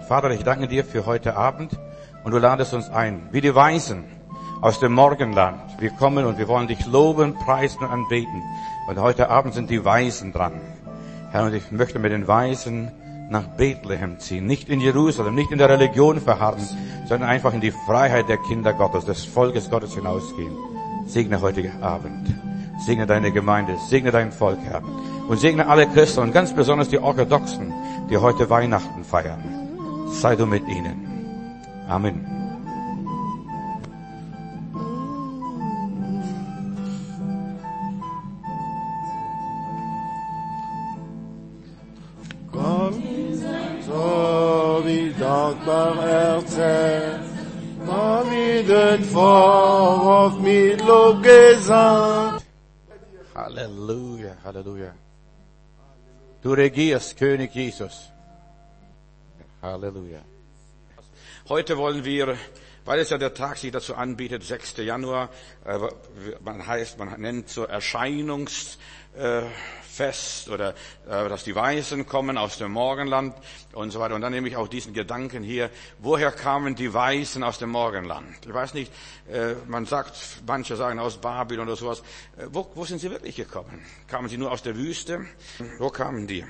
Vater, ich danke dir für heute Abend und du ladest uns ein, wie die Weisen aus dem Morgenland. Wir kommen und wir wollen dich loben, preisen und anbeten. Und heute Abend sind die Weisen dran. Herr, und ich möchte mit den Weisen nach Bethlehem ziehen. Nicht in Jerusalem, nicht in der Religion verharren, sondern einfach in die Freiheit der Kinder Gottes, des Volkes Gottes hinausgehen. Segne heute Abend. Segne deine Gemeinde, segne dein Volk, Herr. Und segne alle Christen und ganz besonders die Orthodoxen, die heute Weihnachten feiern. Sei du mit ihnen. Amen. Komm, so wie dankbar erzählt, komm in den Vorhof mit Lobgesang. Halleluja, Halleluja. Du regierst, König Jesus. Halleluja. Heute wollen wir, weil es ja der Tag sich dazu anbietet, 6. Januar, man nennt so Erscheinungsfest oder dass die Weisen kommen aus dem Morgenland und so weiter. Und dann nehme ich auch diesen Gedanken hier, woher kamen die Weisen aus dem Morgenland? Ich weiß nicht, man sagt, manche sagen aus Babylon oder sowas. Wo sind sie wirklich gekommen? Kamen sie nur aus der Wüste? Wo kamen die?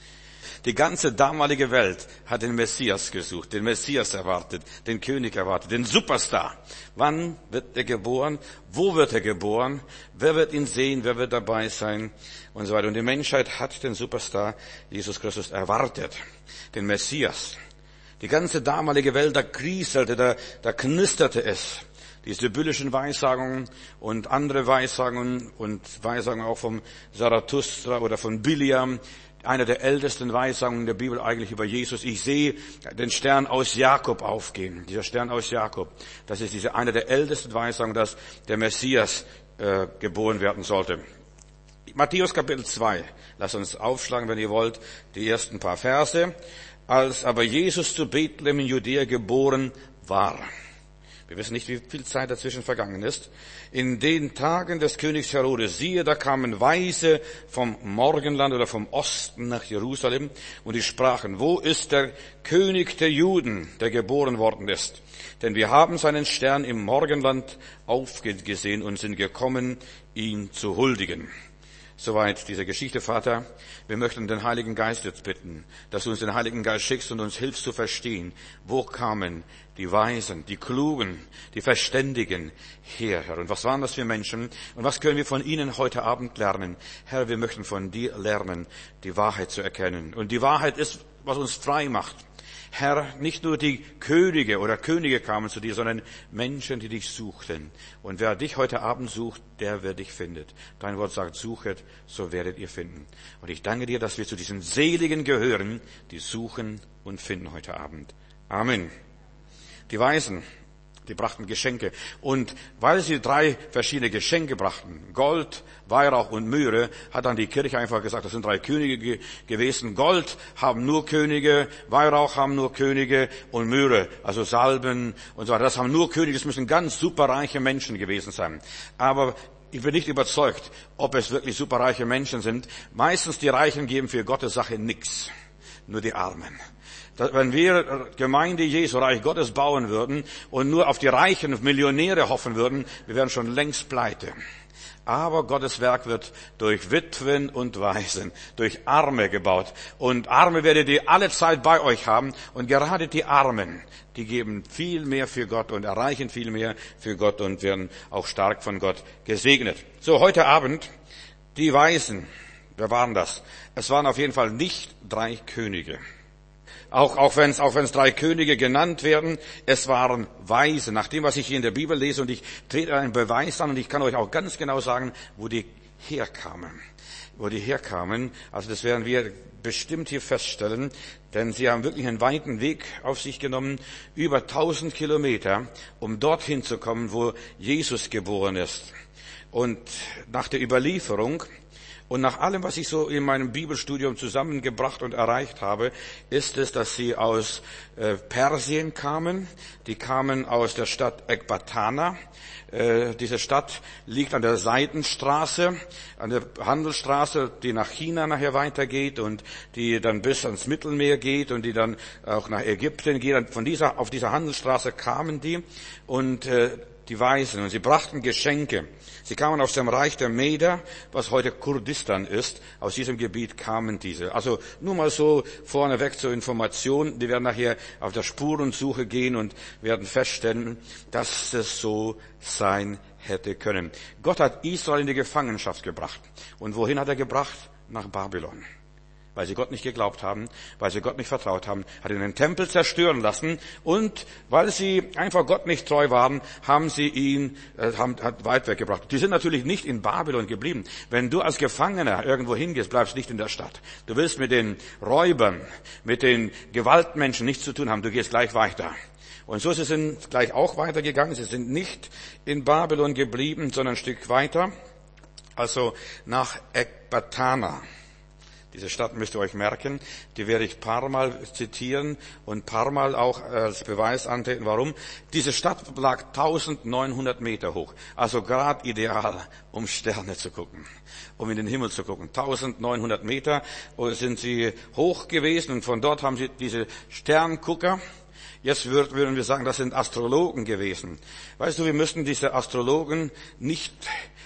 Die ganze damalige Welt hat den Messias gesucht, den Messias erwartet, den König erwartet, den Superstar. Wann wird er geboren? Wo wird er geboren? Wer wird ihn sehen? Wer wird dabei sein? Und so weiter. Und die Menschheit hat den Superstar Jesus Christus erwartet, den Messias. Die ganze damalige Welt, da kriselte, da knisterte es. Die sibyllischen Weissagungen und andere Weissagungen und Weissagungen auch vom Zarathustra oder von Biliam, einer der ältesten Weissagungen der Bibel eigentlich über Jesus. Ich sehe den Stern aus Jakob aufgehen. Dieser Stern aus Jakob. Das ist eine der ältesten Weissagungen, dass der Messias geboren werden sollte. Matthäus Kapitel 2. Lasst uns aufschlagen, wenn ihr wollt, die ersten paar Verse. Als aber Jesus zu Bethlehem in Judäa geboren war. Wir wissen nicht, wie viel Zeit dazwischen vergangen ist. In den Tagen des Königs Herodes, siehe, da kamen Weise vom Morgenland oder vom Osten nach Jerusalem und die sprachen, wo ist der König der Juden, der geboren worden ist? Denn wir haben seinen Stern im Morgenland aufgesehen und sind gekommen, ihn zu huldigen. Soweit diese Geschichte, Vater. Wir möchten den Heiligen Geist jetzt bitten, dass du uns den Heiligen Geist schickst und uns hilfst zu verstehen, wo kamen die Weisen, die Klugen, die Verständigen her, Herr. Und was waren das für Menschen? Und was können wir von ihnen heute Abend lernen? Herr, wir möchten von dir lernen, die Wahrheit zu erkennen. Und die Wahrheit ist, was uns frei macht. Herr, nicht nur die Könige oder Könige kamen zu dir, sondern Menschen, die dich suchten. Und wer dich heute Abend sucht, der wird dich finden. Dein Wort sagt, suchet, so werdet ihr finden. Und ich danke dir, dass wir zu diesen Seligen gehören, die suchen und finden heute Abend. Amen. Die Weisen, die brachten Geschenke. Und weil sie 3 verschiedene Geschenke brachten, Gold, Weihrauch und Myrrhe, hat dann die Kirche einfach gesagt, das sind 3 Könige gewesen. Gold haben nur Könige, Weihrauch haben nur Könige und Myrrhe, also Salben und so weiter. Das haben nur Könige, das müssen ganz superreiche Menschen gewesen sein. Aber ich bin nicht überzeugt, ob es wirklich superreiche Menschen sind. Meistens die Reichen geben für Gottes Sache nichts, nur die Armen. Wenn wir Gemeinde Jesu, Reich Gottes bauen würden und nur auf die reichen Millionäre hoffen würden, wir wären schon längst pleite. Aber Gottes Werk wird durch Witwen und Waisen, durch Arme gebaut. Und Arme werdet ihr alle Zeit bei euch haben. Und gerade die Armen, die geben viel mehr für Gott und erreichen viel mehr für Gott und werden auch stark von Gott gesegnet. So, heute Abend, die Weisen. Wer waren das? Es waren auf jeden Fall nicht 3 Könige. Auch wenn es 3 Könige genannt werden, es waren Weise. Nach dem, was ich hier in der Bibel lese, und ich trete einen Beweis an, und ich kann euch auch ganz genau sagen, wo die herkamen. Also das werden wir bestimmt hier feststellen, denn sie haben wirklich einen weiten Weg auf sich genommen, über 1000 Kilometer, um dorthin zu kommen, wo Jesus geboren ist. Und nach der Überlieferung Und nach allem, was ich so in meinem Bibelstudium zusammengebracht und erreicht habe, ist es, dass sie aus Persien kamen. Die kamen aus der Stadt Ekbatana. Diese Stadt liegt an der Seidenstraße, an der Handelsstraße, die nach China nachher weitergeht und die dann bis ans Mittelmeer geht und die dann auch nach Ägypten geht. Und auf dieser Handelsstraße kamen die und die Weisen, und sie brachten Geschenke. Sie kamen aus dem Reich der Meder, was heute Kurdistan ist. Aus diesem Gebiet kamen diese. Also nur mal so vorneweg zur Information. Die werden nachher auf der Spurensuche gehen und werden feststellen, dass es so sein hätte können. Gott hat Israel in die Gefangenschaft gebracht. Und wohin hat er gebracht? Nach Babylon. Weil sie Gott nicht geglaubt haben, weil sie Gott nicht vertraut haben, hat ihn den Tempel zerstören lassen, und weil sie einfach Gott nicht treu waren, haben sie ihn hat weit weggebracht. Die sind natürlich nicht in Babylon geblieben. Wenn du als Gefangener irgendwo hingehst, bleibst nicht in der Stadt. Du willst mit den Räubern, mit den Gewaltmenschen nichts zu tun haben, du gehst gleich weiter. Und so sie sind gleich auch weitergegangen. Sie sind nicht in Babylon geblieben, sondern ein Stück weiter, also nach Ekbatana. Diese Stadt müsst ihr euch merken, die werde ich paar Mal zitieren und paar Mal auch als Beweis antreten. Warum? Diese Stadt lag 1900 Meter hoch, also gerade ideal, um Sterne zu gucken, um in den Himmel zu gucken. 1900 Meter sind sie hoch gewesen, und von dort haben sie diese Sterngucker. Jetzt würden wir sagen, das sind Astrologen gewesen. Weißt du, wir müssten diese Astrologen nicht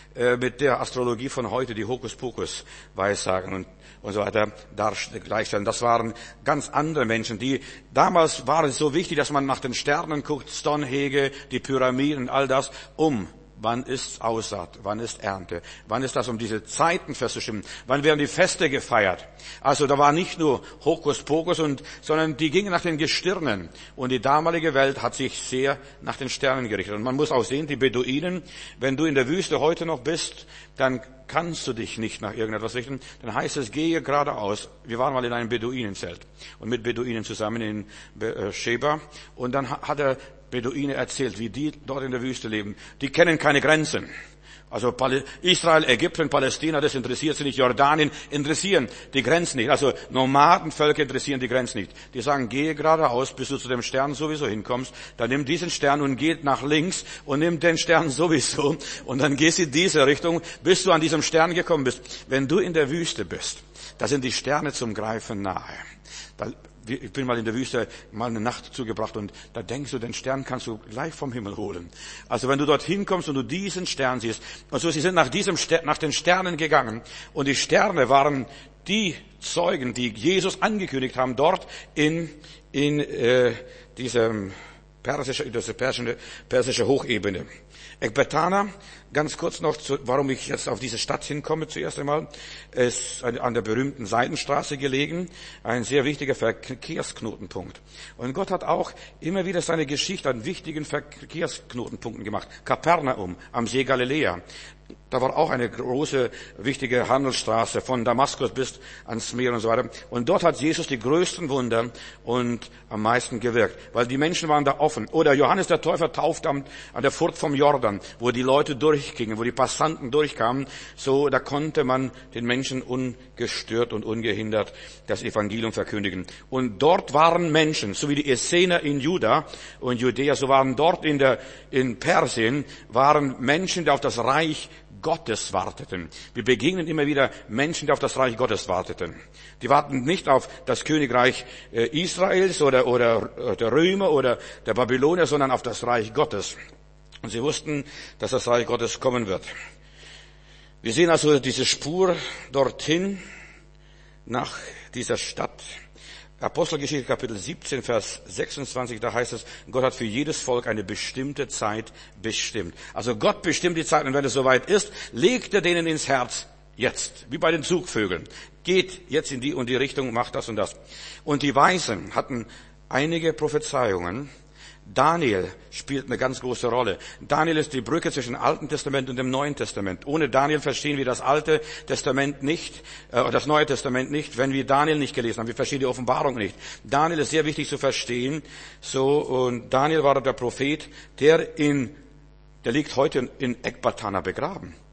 mit der Astrologie von heute, die Hokuspokus weissagen und so weiter, gleichstellen. Das waren ganz andere Menschen, damals war es so wichtig, dass man nach den Sternen guckt, Stonehenge, die Pyramiden, all das, wann ist Aussaat, wann ist Ernte, wann ist das, um diese Zeiten festzustimmen, wann werden die Feste gefeiert. Also da war nicht nur Hokuspokus, sondern die gingen nach den Gestirnen. Und die damalige Welt hat sich sehr nach den Sternen gerichtet. Und man muss auch sehen, die Beduinen, wenn du in der Wüste heute noch bist, dann kannst du dich nicht nach irgendetwas richten. Dann heißt es, gehe geradeaus. Wir waren mal in einem Beduinenzelt und mit Beduinen zusammen in Sheba. Und dann hat er Beduine erzählt, wie die dort in der Wüste leben. Die kennen keine Grenzen. Also Israel, Ägypten, Palästina, das interessiert sie nicht. Jordanien interessieren die Grenzen nicht. Also Nomadenvölker interessieren die Grenzen nicht. Die sagen, gehe geradeaus, bis du zu dem Stern sowieso hinkommst. Dann nimm diesen Stern und geh nach links und nimm den Stern sowieso. Und dann gehst du in diese Richtung, bis du an diesem Stern gekommen bist. Wenn du in der Wüste bist, da sind die Sterne zum Greifen nahe. Ich bin mal in der Wüste mal eine Nacht zugebracht, und da denkst du, den Stern kannst du gleich vom Himmel holen. Also wenn du dorthin kommst und du diesen Stern siehst, also sie sind nach den Sternen gegangen, und die Sterne waren die Zeugen, die Jesus angekündigt haben, dort in diesem persische Hochebene. Ekbatana, ganz kurz noch, warum ich jetzt auf diese Stadt hinkomme zuerst einmal, ist an der berühmten Seidenstraße gelegen, ein sehr wichtiger Verkehrsknotenpunkt. Und Gott hat auch immer wieder seine Geschichte an wichtigen Verkehrsknotenpunkten gemacht. Kapernaum am See Galiläa. Da war auch eine große, wichtige Handelsstraße von Damaskus bis ans Meer und so weiter. Und dort hat Jesus die größten Wunder und am meisten gewirkt, weil die Menschen waren da offen. Oder Johannes der Täufer taufte an der Furt vom Jordan, wo die Leute durchgingen, wo die Passanten durchkamen. So, da konnte man den Menschen ungestört und ungehindert das Evangelium verkündigen. Und dort waren Menschen, so wie die Essener in Juda und Judäa, so waren dort in Persien, waren Menschen, die auf das Reich Gottes warteten. Wir begegnen immer wieder Menschen, die auf das Reich Gottes warteten. Die warten nicht auf das Königreich Israels oder der Römer oder der Babylonier, sondern auf das Reich Gottes. Und sie wussten, dass das Reich Gottes kommen wird. Wir sehen also diese Spur dorthin nach dieser Stadt. Apostelgeschichte Kapitel 17, Vers 26, da heißt es, Gott hat für jedes Volk eine bestimmte Zeit bestimmt. Also Gott bestimmt die Zeit, und wenn es soweit ist, legt er denen ins Herz, jetzt, wie bei den Zugvögeln. Geht jetzt in die und die Richtung, macht das und das. Und die Weisen hatten einige Prophezeiungen. Daniel spielt eine ganz große Rolle. Daniel ist die Brücke zwischen dem Alten Testament und dem Neuen Testament. Ohne Daniel verstehen wir das Alte Testament nicht, das Neue Testament nicht, wenn wir Daniel nicht gelesen haben. Wir verstehen die Offenbarung nicht. Daniel ist sehr wichtig zu verstehen. Und Daniel war der Prophet, der liegt heute in Ekbatana begraben.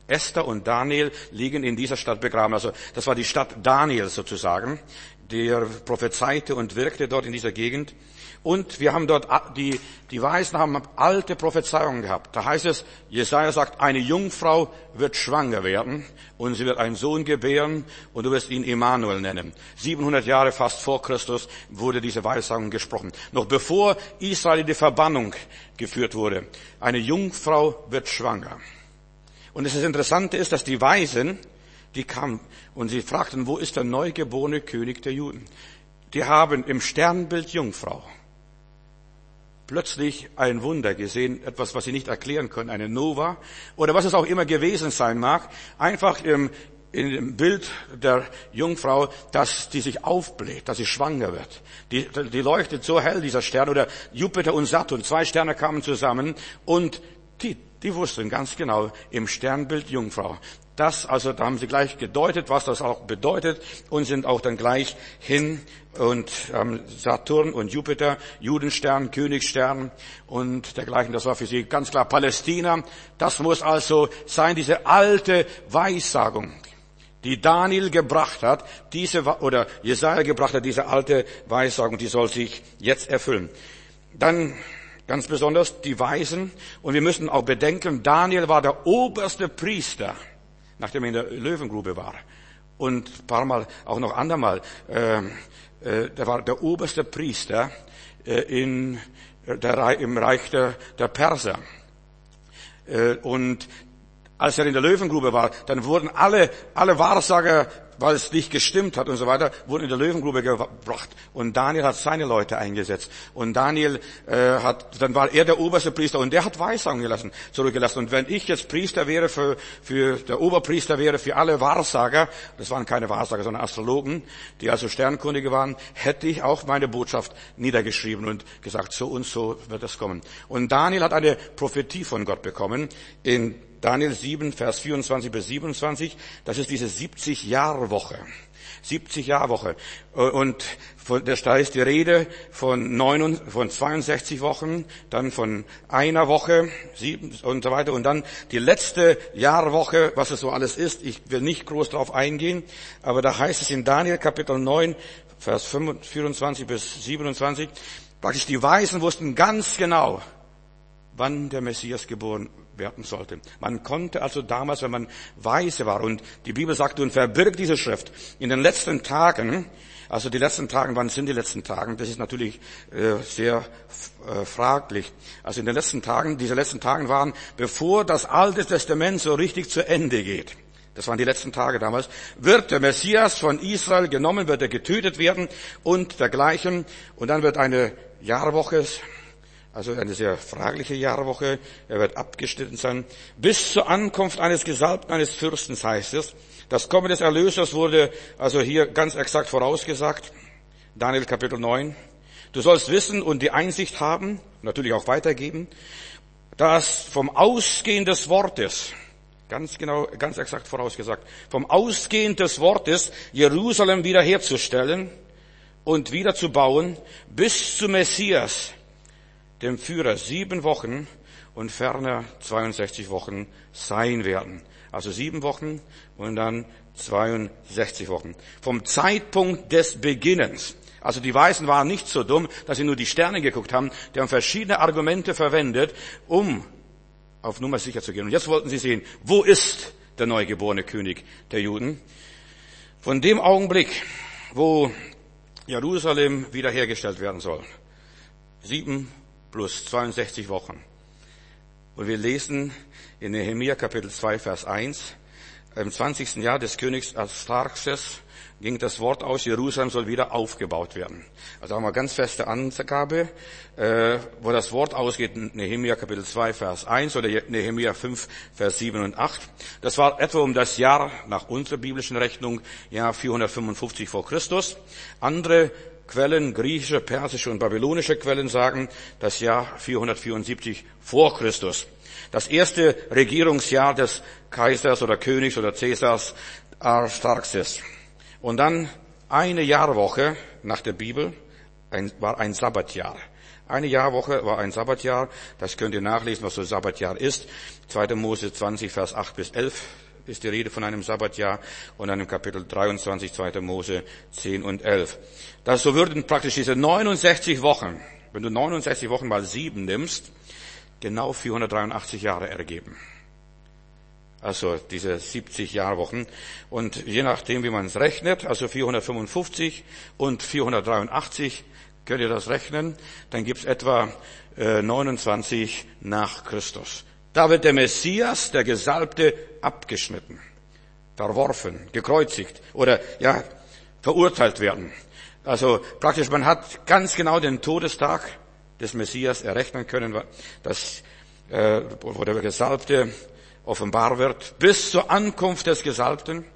Esther und Daniel liegen in dieser Stadt begraben. Also das war die Stadt Daniel sozusagen, der prophezeite und wirkte dort in dieser Gegend. Und wir haben dort, die Weisen haben alte Prophezeiungen gehabt. Da heißt es, Jesaja sagt, eine Jungfrau wird schwanger werden und sie wird einen Sohn gebären und du wirst ihn Immanuel nennen. 700 Jahre fast vor Christus wurde diese Weissagung gesprochen. Noch bevor Israel in die Verbannung geführt wurde. Eine Jungfrau wird schwanger. Und das Interessante ist, dass die Weisen, die kamen und sie fragten, wo ist der neugeborene König der Juden? Die haben im Sternbild Jungfrau plötzlich ein Wunder gesehen, etwas, was sie nicht erklären können, eine Nova oder was es auch immer gewesen sein mag, einfach in dem Bild der Jungfrau, dass die sich aufbläht, dass sie schwanger wird. Die leuchtet so hell, dieser Stern, oder Jupiter und Saturn, 2 Sterne kamen zusammen und die wussten ganz genau, im Sternbild Jungfrau. Da haben sie gleich gedeutet, was das auch bedeutet und sind auch dann gleich hin und Saturn und Jupiter, Judenstern, Königsstern und dergleichen. Das war für sie ganz klar Palästina. Das muss also sein, diese alte Weissagung, die Daniel gebracht hat, oder Jesaja gebracht hat, diese alte Weissagung, die soll sich jetzt erfüllen. Dann ganz besonders die Weisen, und wir müssen auch bedenken, Daniel war der oberste Priester, nachdem er in der Löwengrube war. Und ein paar Mal, auch noch andermal, der war der oberste Priester im Reich der Perser. Und als er in der Löwengrube war, dann wurden alle Wahrsager, weil es nicht gestimmt hat und so weiter, wurden in der Löwengrube gebracht. Und Daniel hat seine Leute eingesetzt. Und Daniel dann war er der oberste Priester und der hat Weissagungen zurückgelassen. Und wenn ich jetzt Priester wäre der Oberpriester wäre für alle Wahrsager, das waren keine Wahrsager, sondern Astrologen, die also Sternkundige waren, hätte ich auch meine Botschaft niedergeschrieben und gesagt, so und so wird es kommen. Und Daniel hat eine Prophetie von Gott bekommen in Daniel 7, Vers 24 bis 27, das ist diese 70-Jahr-Woche. 70-Jahr-Woche. Und da ist die Rede von 62 Wochen, dann von einer Woche, 7 und so weiter. Und dann die letzte Jahrwoche, was es so alles ist. Ich will nicht groß darauf eingehen, aber da heißt es in Daniel Kapitel 9, Vers 24 bis 27, praktisch die Weisen wussten ganz genau, wann der Messias geboren werden sollte. Man konnte also damals, wenn man weise war, und die Bibel sagt, und verbirgt diese Schrift in den letzten Tagen, also die letzten Tagen, wann sind die letzten Tagen? Das ist natürlich sehr fraglich. Also in den letzten Tagen, diese letzten Tagen waren, bevor das Alte Testament so richtig zu Ende geht. Das waren die letzten Tage damals. Wird der Messias von Israel genommen, wird er getötet werden und dergleichen. Und dann wird eine Jahrwoche, also eine sehr fragliche Jahrwoche, er wird abgeschnitten sein. Bis zur Ankunft eines Gesalbten, eines Fürstens heißt es. Das Kommen des Erlösers wurde also hier ganz exakt vorausgesagt. Daniel Kapitel 9. Du sollst wissen und die Einsicht haben, natürlich auch weitergeben, dass vom Ausgehen des Wortes, ganz genau, ganz exakt vorausgesagt, vom Ausgehen des Wortes Jerusalem wiederherzustellen und wieder zu bauen, bis zum Messias, dem Führer, 7 Wochen und ferner 62 Wochen sein werden. Also 7 Wochen und dann 62 Wochen. Vom Zeitpunkt des Beginnens. Also die Weisen waren nicht so dumm, dass sie nur die Sterne geguckt haben. Die haben verschiedene Argumente verwendet, um auf Nummer sicher zu gehen. Und jetzt wollten sie sehen, wo ist der neugeborene König der Juden? Von dem Augenblick, wo Jerusalem wiederhergestellt werden soll. 7 plus 62 Wochen. Und wir lesen in Nehemia Kapitel 2, Vers 1, im 20. Jahr des Königs Artaxerxes ging das Wort aus, Jerusalem soll wieder aufgebaut werden. Also haben wir ganz feste Angabe, wo das Wort ausgeht, Nehemia Kapitel 2, Vers 1 oder Nehemia 5, Vers 7 und 8. Das war etwa um das Jahr, nach unserer biblischen Rechnung, Jahr 455 vor Christus. Andere Quellen, griechische, persische und babylonische Quellen sagen das Jahr 474 vor Christus. Das erste Regierungsjahr des Kaisers oder Königs oder Cäsars Artaxerxes. Und dann eine Jahrwoche nach der Bibel, war ein Sabbatjahr. Eine Jahrwoche war ein Sabbatjahr. Das könnt ihr nachlesen, was so ein Sabbatjahr ist. 2. Mose 20, Vers 8 bis 11 ist die Rede von einem Sabbatjahr. Und dann im Kapitel 23, 2. Mose 10 und 11. So würden praktisch diese 69 Wochen, wenn du 69 Wochen mal 7 nimmst, genau 483 Jahre ergeben. Also diese 70 Jahrwochen. Und je nachdem, wie man es rechnet, also 455 und 483, könnt ihr das rechnen, dann gibt es etwa 29 nach Christus. Da wird der Messias, der Gesalbte, abgeschnitten, verworfen, gekreuzigt oder verurteilt werden. Also praktisch, man hat ganz genau den Todestag des Messias errechnen können, wo der Gesalbte offenbar wird, bis zur Ankunft des Gesalbten.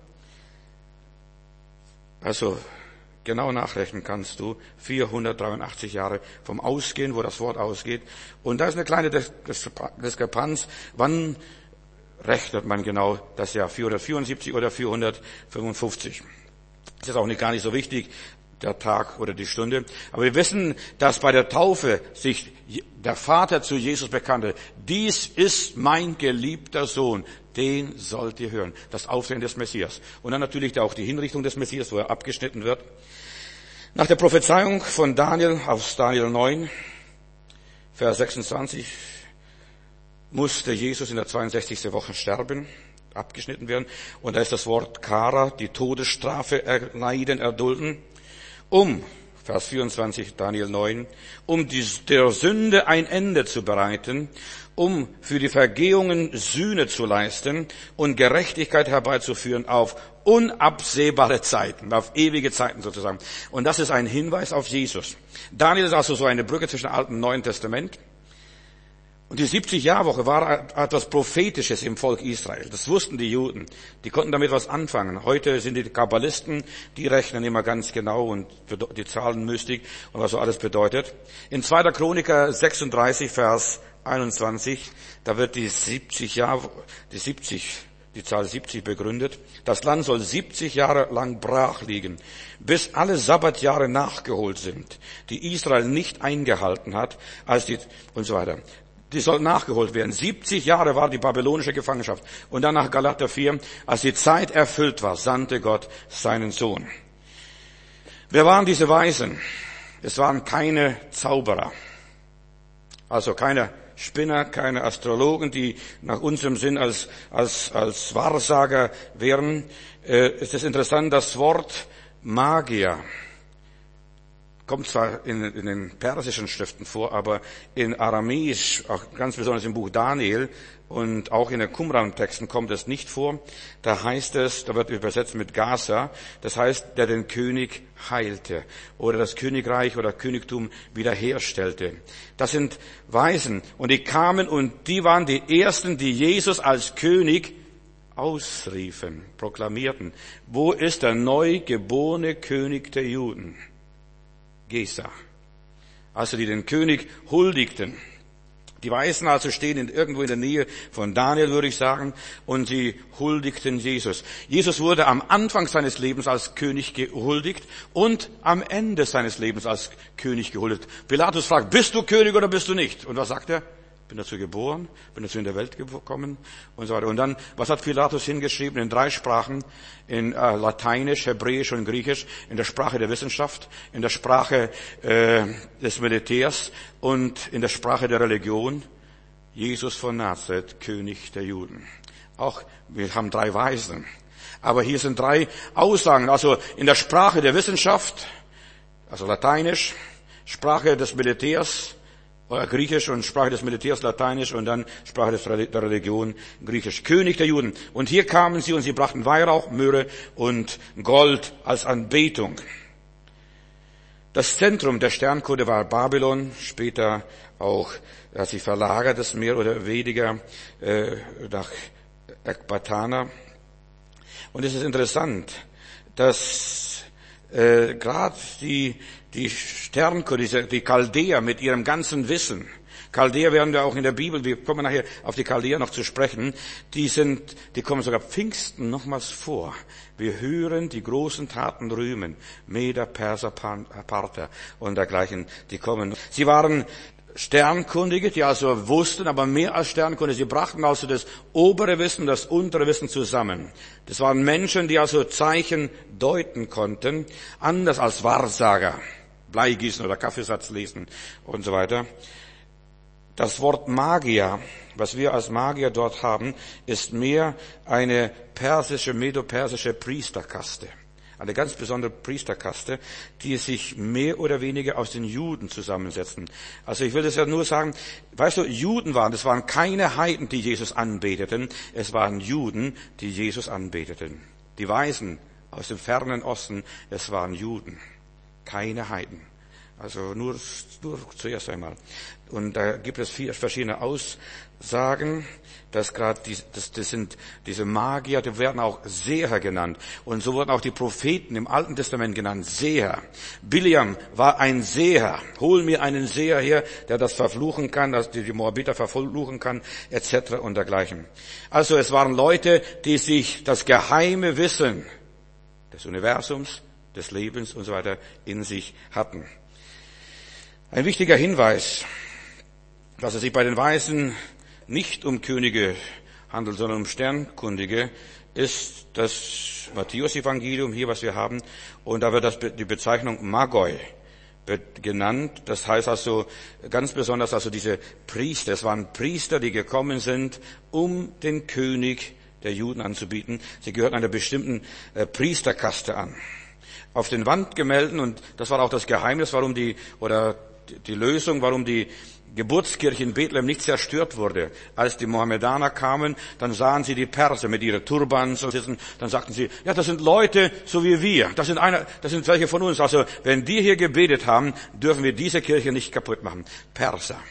Also genau nachrechnen kannst du 483 Jahre vom Ausgehen, wo das Wort ausgeht. Und da ist eine kleine Diskrepanz. Wann rechnet man genau das Jahr? 474 oder 455? Das ist auch gar nicht so wichtig, der Tag oder die Stunde. Aber wir wissen, dass bei der Taufe sich der Vater zu Jesus bekannte. Dies ist mein geliebter Sohn, den sollt ihr hören. Das Auftreten des Messias. Und dann natürlich auch die Hinrichtung des Messias, wo er abgeschnitten wird. Nach der Prophezeiung von Daniel aus Daniel 9, Vers 26, musste Jesus in der 62. Woche sterben, abgeschnitten werden. Und da ist das Wort Kara, die Todesstrafe erleiden, erdulden, Vers 24, Daniel 9, der Sünde ein Ende zu bereiten, für die Vergehungen Sühne zu leisten und Gerechtigkeit herbeizuführen auf unabsehbare Zeiten, auf ewige Zeiten sozusagen. Und das ist ein Hinweis auf Jesus. Daniel ist also so eine Brücke zwischen Alten und Neuen Testament. Und die 70-Jahr-Woche war etwas Prophetisches im Volk Israel. Das wussten die Juden. Die konnten damit was anfangen. Heute sind die Kabbalisten, die rechnen immer ganz genau und die Zahlenmystik und was so alles bedeutet. In 2. Chroniker 36, Vers 21, da wird die Zahl 70 begründet. Das Land soll 70 Jahre lang brach liegen, bis alle Sabbatjahre nachgeholt sind, die Israel nicht eingehalten hat, und so weiter. Die soll nachgeholt werden. 70 Jahre war die babylonische Gefangenschaft. Und dann nach Galater 4, als die Zeit erfüllt war, sandte Gott seinen Sohn. Wer waren diese Weisen? Es waren keine Zauberer. Also keine Spinner, keine Astrologen, die nach unserem Sinn als Wahrsager wären. Es ist interessant, das Wort Magier kommt zwar in den persischen Schriften vor, aber in Aramäisch, auch ganz besonders im Buch Daniel und auch in den Qumran-Texten kommt es nicht vor. Da heißt es, da wird übersetzt mit Gaza, das heißt, der den König heilte oder das Königreich oder Königtum wiederherstellte. Das sind Weisen und die kamen und die waren die Ersten, die Jesus als König ausriefen, proklamierten. Wo ist der neugeborene König der Juden? Gesa. Also die den König huldigten. Die Weisen also stehen irgendwo in der Nähe von Daniel, würde ich sagen, und sie huldigten Jesus. Jesus wurde am Anfang seines Lebens als König gehuldigt und am Ende seines Lebens als König gehuldigt. Pilatus fragt, bist du König oder bist du nicht? Und was sagt er? Bin dazu geboren, bin dazu in der Welt gekommen und so weiter. Und dann, was hat Pilatus hingeschrieben? In 3 Sprachen, in Lateinisch, Hebräisch und Griechisch, in der Sprache der Wissenschaft, in der Sprache des Militärs und in der Sprache der Religion. Jesus von Nazareth, König der Juden. Auch, wir haben 3 Weisen. Aber hier sind 3 Aussagen. Also in der Sprache der Wissenschaft, also Lateinisch, Sprache des Militärs, Griechisch und Sprache des Militärs Lateinisch und dann Sprache der Religion Griechisch. König der Juden. Und hier kamen sie und sie brachten Weihrauch, Myrrhe und Gold als Anbetung. Das Zentrum der Sterncode war Babylon, später auch, sie verlagert es mehr oder weniger nach Ekbatana. Und es ist interessant, dass Gerade die Sternkunde, die Chaldäer mit ihrem ganzen Wissen. Chaldäer werden wir auch in der Bibel, wir kommen nachher auf die Chaldäer noch zu sprechen, die kommen sogar Pfingsten nochmals vor. Wir hören die großen Taten rühmen. Meder, Perser, Parther und dergleichen, die kommen. Sie waren Sternkundige, die also wussten, aber mehr als Sternkundige. Sie brachten also das obere Wissen, das untere Wissen zusammen. Das waren Menschen, die also Zeichen deuten konnten, anders als Wahrsager, Bleigießen oder Kaffeesatz lesen und so weiter. Das Wort Magier, was wir als Magier dort haben, ist mehr eine persische, medopersische Priesterkaste. Eine ganz besondere Priesterkaste, die sich mehr oder weniger aus den Juden zusammensetzen. Also ich will das ja nur sagen, weißt du, das waren keine Heiden, die Jesus anbeteten, es waren Juden, die Jesus anbeteten. Die Weisen aus dem fernen Osten, es waren Juden, keine Heiden. Also nur zuerst einmal. Und da gibt es 4 verschiedene Aussagen, dass gerade das sind diese Magier, die werden auch Seher genannt. Und so wurden auch die Propheten im Alten Testament genannt, Seher. Bileam war ein Seher. Hol mir einen Seher her, der das verfluchen kann, dass die Moabiter verfluchen kann, etc. und dergleichen. Also es waren Leute, die sich das geheime Wissen des Universums, des Lebens und so weiter in sich hatten. Ein wichtiger Hinweis, dass es sich bei den Weisen nicht um Könige handelt, sondern um Sternkundige, ist das Matthäus-Evangelium, hier was wir haben. Und da wird die Bezeichnung Magoi genannt. Das heißt also ganz besonders also diese Priester. Es waren Priester, die gekommen sind, um den König der Juden anzubieten. Sie gehörten einer bestimmten Priesterkaste an. Auf den Wandgemälden, und das war auch das Geheimnis, warum die Lösung, warum die Geburtskirche in Bethlehem nicht zerstört wurde. Als die Mohammedaner kamen, dann sahen sie die Perser mit ihren Turbans und sitzen, dann sagten sie, ja, das sind Leute so wie wir. Das sind welche von uns. Also, wenn die hier gebetet haben, dürfen wir diese Kirche nicht kaputt machen. Perser.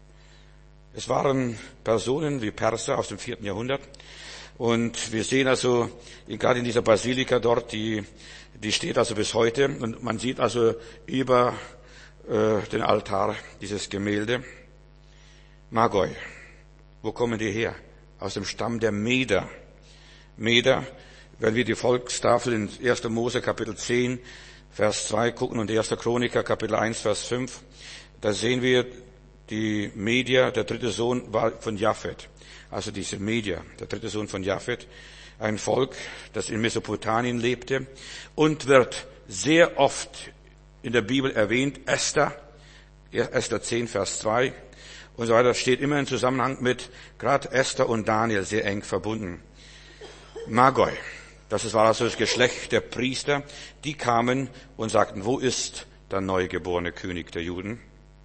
Es waren Personen wie Perser aus dem 4. Jahrhundert. Und wir sehen also, gerade in dieser Basilika dort, die steht also bis heute. Und man sieht also über den Altar, dieses Gemälde. Magoi. Wo kommen die her? Aus dem Stamm der Meder. Meder, wenn wir die Volkstafel in 1. Mose Kapitel 10, Vers 2 gucken und 1. Chroniker Kapitel 1, Vers 5, da sehen wir die Medier, der 3. Sohn war von Japhet. Also diese Medier, der 3. Sohn von Japhet, ein Volk, das in Mesopotamien lebte und wird sehr oft in der Bibel erwähnt, Esther 10, Vers 2 und so weiter, steht immer im Zusammenhang mit gerade Esther und Daniel sehr eng verbunden. Magoi, war also das Geschlecht der Priester, die kamen und sagten, wo ist der neugeborene König der Juden?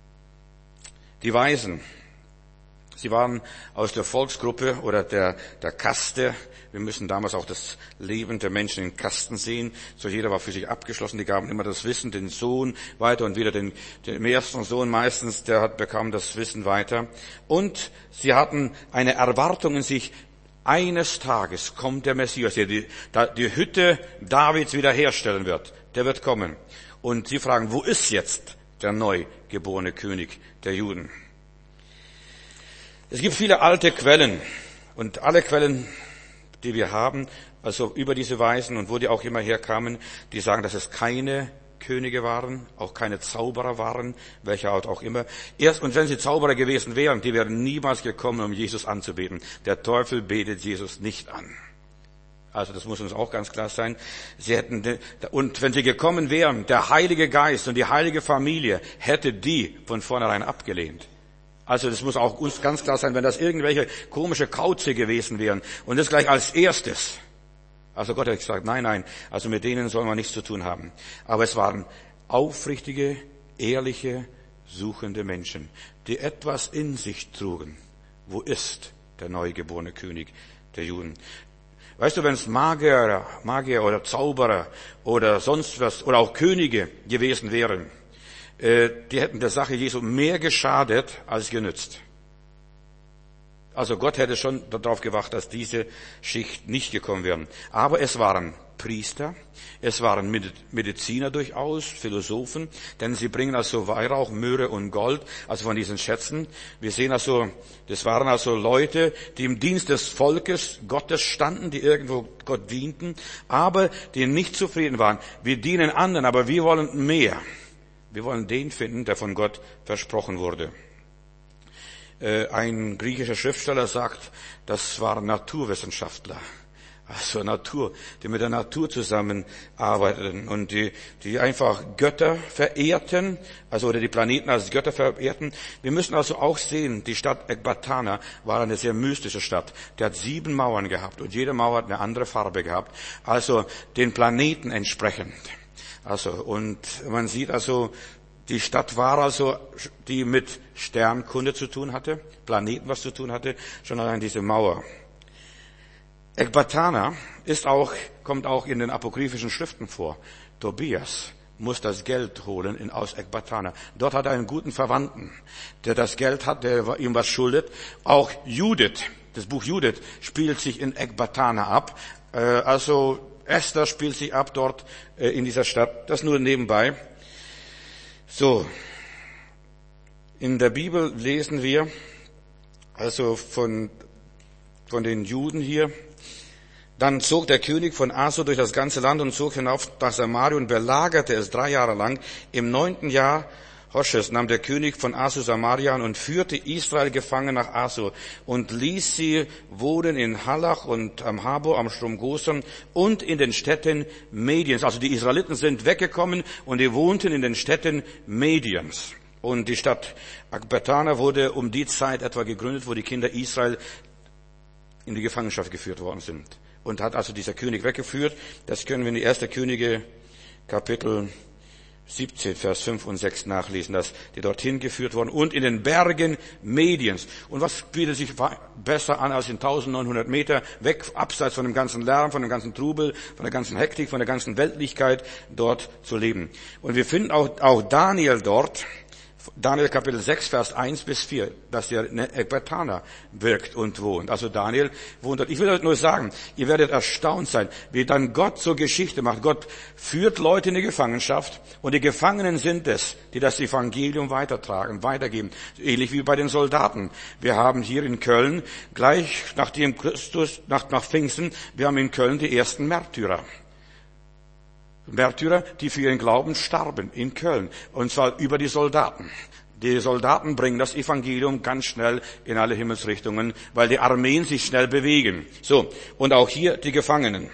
Die Weisen, sie waren aus der Volksgruppe oder der Kaste. Wir müssen damals auch das Leben der Menschen in Kasten sehen. So jeder war für sich abgeschlossen. Die gaben immer das Wissen, den Sohn weiter und wieder den ersten Sohn meistens, bekam das Wissen weiter. Und sie hatten eine Erwartung in sich, eines Tages kommt der Messias, der die Hütte Davids wiederherstellen wird. Der wird kommen. Und sie fragen, wo ist jetzt der neugeborene König der Juden? Es gibt viele alte Quellen und alle Quellen, die wir haben, also über diese Weisen und wo die auch immer herkamen, die sagen, dass es keine Könige waren, auch keine Zauberer waren, welcher Art auch immer. Und wenn sie Zauberer gewesen wären, die wären niemals gekommen, um Jesus anzubeten. Der Teufel betet Jesus nicht an. Also das muss uns auch ganz klar sein. Und wenn sie gekommen wären, der Heilige Geist und die heilige Familie hätte die von vornherein abgelehnt. Also das muss auch uns ganz klar sein, wenn das irgendwelche komische Kauze gewesen wären und das gleich als erstes. Also Gott hat gesagt, nein, also mit denen soll man nichts zu tun haben. Aber es waren aufrichtige, ehrliche, suchende Menschen, die etwas in sich trugen. Wo ist der neugeborene König der Juden? Weißt du, wenn es Magier oder Zauberer oder sonst was oder auch Könige gewesen wären, die hätten der Sache Jesu mehr geschadet als genützt. Also Gott hätte schon darauf gewacht, dass diese Schicht nicht gekommen wäre. Aber es waren Priester, es waren Mediziner durchaus, Philosophen, denn sie bringen also Weihrauch, Myrrhe und Gold, also von diesen Schätzen. Wir sehen also, das waren also Leute, die im Dienst des Volkes Gottes standen, die irgendwo Gott dienten, aber die nicht zufrieden waren. Wir dienen anderen, aber wir wollen mehr. Wir wollen den finden, der von Gott versprochen wurde. Ein griechischer Schriftsteller sagt, das waren Naturwissenschaftler. Also Natur, die mit der Natur zusammenarbeiteten und die einfach Götter verehrten, also oder die Planeten als Götter verehrten. Wir müssen also auch sehen, die Stadt Ekbatana war eine sehr mystische Stadt. Die hat 7 Mauern gehabt und jede Mauer hat eine andere Farbe gehabt, also den Planeten entsprechend. Also und man sieht also, die Stadt war also, die mit Sternkunde zu tun hatte, Planeten was zu tun hatte, schon allein diese Mauer. Ekbatana kommt auch in den apokryphischen Schriften vor. Tobias muss das Geld holen aus Ekbatana. Dort hat er einen guten Verwandten, der das Geld hat, der ihm was schuldet. Auch Judith, das Buch Judith spielt sich in Ekbatana ab. Also Esther spielt sich ab dort in dieser Stadt. Das nur nebenbei. So, in der Bibel lesen wir also von den Juden hier. Dann zog der König von Assur durch das ganze Land und zog hinauf nach Samaria und belagerte es 3 Jahre lang. Im 9. Jahr Hosches nahm der König von Assur Samaria an und führte Israel gefangen nach Assur und ließ sie wohnen in Halach und am Habor, am Strom Gosan und in den Städten Mediens. Also die Israeliten sind weggekommen und die wohnten in den Städten Mediens. Und die Stadt Ekbatana wurde um die Zeit etwa gegründet, wo die Kinder Israel in die Gefangenschaft geführt worden sind. Und hat also dieser König weggeführt. Das können wir in die 1. Könige, Kapitel 17, Vers 5 und 6 nachlesen, dass die dorthin geführt wurden und in den Bergen Mediens. Und was bietet sich besser an, als in 1900 Meter weg, abseits von dem ganzen Lärm, von dem ganzen Trubel, von der ganzen Hektik, von der ganzen Weltlichkeit dort zu leben. Und wir finden auch Daniel dort, Daniel Kapitel 6, Vers 1 bis 4, dass der Ekbatana wirkt und wohnt. Also Daniel wohnt dort. Ich will euch nur sagen, ihr werdet erstaunt sein, wie dann Gott so Geschichte macht. Gott führt Leute in die Gefangenschaft und die Gefangenen sind es, die das Evangelium weitertragen, weitergeben. Ähnlich wie bei den Soldaten. Wir haben hier in Köln, gleich nachdem Christus, nach Pfingsten, wir haben in Köln die ersten Märtyrer. Märtyrer, die für ihren Glauben starben in Köln. Und zwar über die Soldaten. Die Soldaten bringen das Evangelium ganz schnell in alle Himmelsrichtungen, weil die Armeen sich schnell bewegen. So, und auch hier die Gefangenen.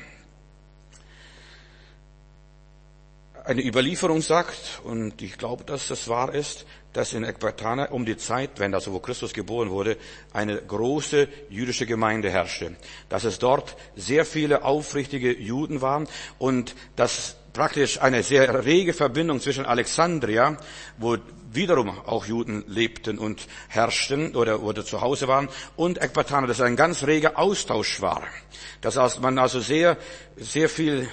Eine Überlieferung sagt, und ich glaube, dass das wahr ist, dass in Ekbatana um die Zeitwende, also wo Christus geboren wurde, eine große jüdische Gemeinde herrschte. Dass es dort sehr viele aufrichtige Juden waren und dass praktisch eine sehr rege Verbindung zwischen Alexandria, wo wiederum auch Juden lebten und herrschten oder zu Hause waren, und Ekbatana, dass ein ganz reger Austausch war. Dass man also sehr, sehr viel,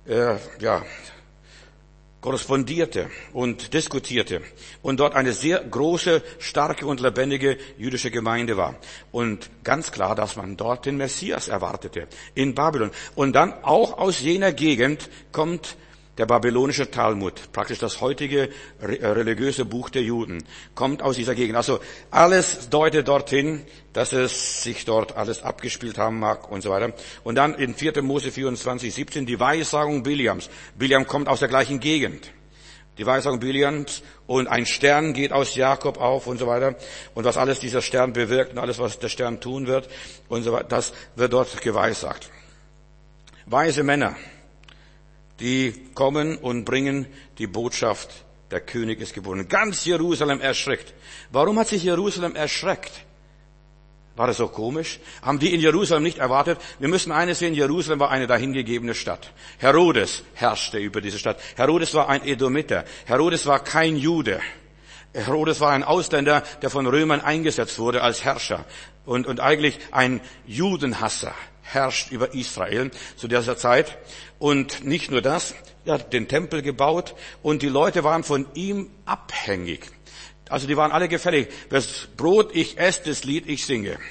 korrespondierte und diskutierte und dort eine sehr große, starke und lebendige jüdische Gemeinde war. Und ganz klar, dass man dort den Messias erwartete, in Babylon. Und dann auch aus jener Gegend kommt der babylonische Talmud, praktisch das heutige religiöse Buch der Juden, kommt aus dieser Gegend. Also alles deutet dorthin, dass es sich dort alles abgespielt haben mag und so weiter. Und dann in 4. Mose 24, 17 die Weissagung Biliams. Biliam kommt aus der gleichen Gegend. Die Weissagung Biliams und ein Stern geht aus Jakob auf und so weiter. Und was alles dieser Stern bewirkt und alles, was der Stern tun wird und so weiter, das wird dort geweissagt. Weise Männer, die kommen und bringen die Botschaft, der König ist geboren. Ganz Jerusalem erschreckt. Warum hat sich Jerusalem erschreckt? War das so komisch? Haben die in Jerusalem nicht erwartet? Wir müssen eines sehen, Jerusalem war eine dahingegebene Stadt. Herodes herrschte über diese Stadt. Herodes war ein Edomiter. Herodes war kein Jude. Herodes war ein Ausländer, der von Römern eingesetzt wurde als Herrscher. Und eigentlich ein Judenhasser herrscht über Israel zu dieser Zeit. Und nicht nur das, er hat den Tempel gebaut und die Leute waren von ihm abhängig. Also die waren alle gefällig. Das Brot ich esse, das Lied ich singe.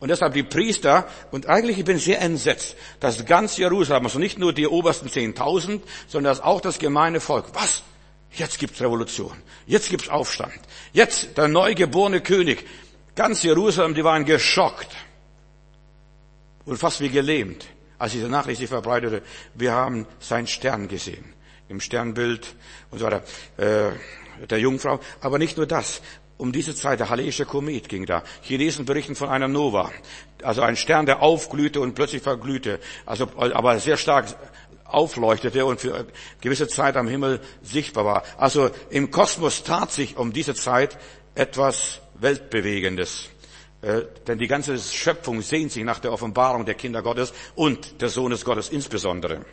Und deshalb die Priester, und eigentlich ich bin sehr entsetzt, dass ganz Jerusalem, also nicht nur die obersten 10.000, sondern auch das gemeine Volk. Was? Jetzt gibt's Revolution. Jetzt gibt's Aufstand. Jetzt der neugeborene König. Ganz Jerusalem, die waren geschockt. Und fast wie gelähmt, als diese Nachricht sich verbreitete. Wir haben seinen Stern gesehen. Im Sternbild und so weiter, der Jungfrau. Aber nicht nur das. Um diese Zeit, der Halleyische Komet ging da. Chinesen berichten von einer Nova. Also ein Stern, der aufglühte und plötzlich verglühte. Also, aber sehr stark aufleuchtete und für eine gewisse Zeit am Himmel sichtbar war. Also im Kosmos tat sich um diese Zeit etwas Weltbewegendes. Denn die ganze Schöpfung sehnt sich nach der Offenbarung der Kinder Gottes und des Sohnes Gottes insbesondere.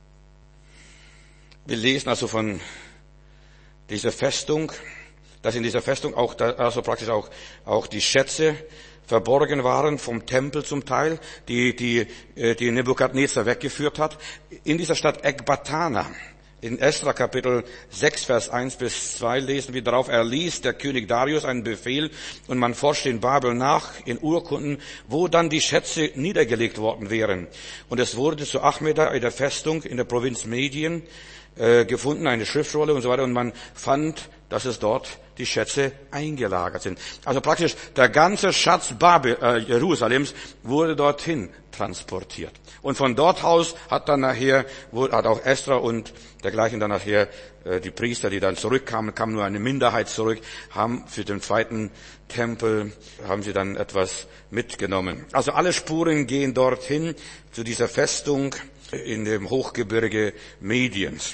Wir lesen also von dieser Festung, dass in dieser Festung auch, also praktisch auch die Schätze verborgen waren vom Tempel zum Teil, die Nebukadnezar weggeführt hat. In dieser Stadt Ekbatana, in Esra Kapitel 6, Vers 1 bis 2 lesen wir darauf, erließ der König Darius einen Befehl und man forschte in Babel nach, in Urkunden, wo dann die Schätze niedergelegt worden wären. Und es wurde zu Achmeda in der Festung in der Provinz Medien gefunden, eine Schriftrolle und so weiter, und man fand, dass es dort die Schätze eingelagert sind. Also praktisch der ganze Schatz Jerusalems wurde dorthin transportiert. Und von dort aus hat auch Esra und dergleichen dann nachher die Priester, die dann zurückkamen, kam nur eine Minderheit zurück, haben für den zweiten Tempel, haben sie dann etwas mitgenommen. Also alle Spuren gehen dorthin zu dieser Festung in dem Hochgebirge Mediens.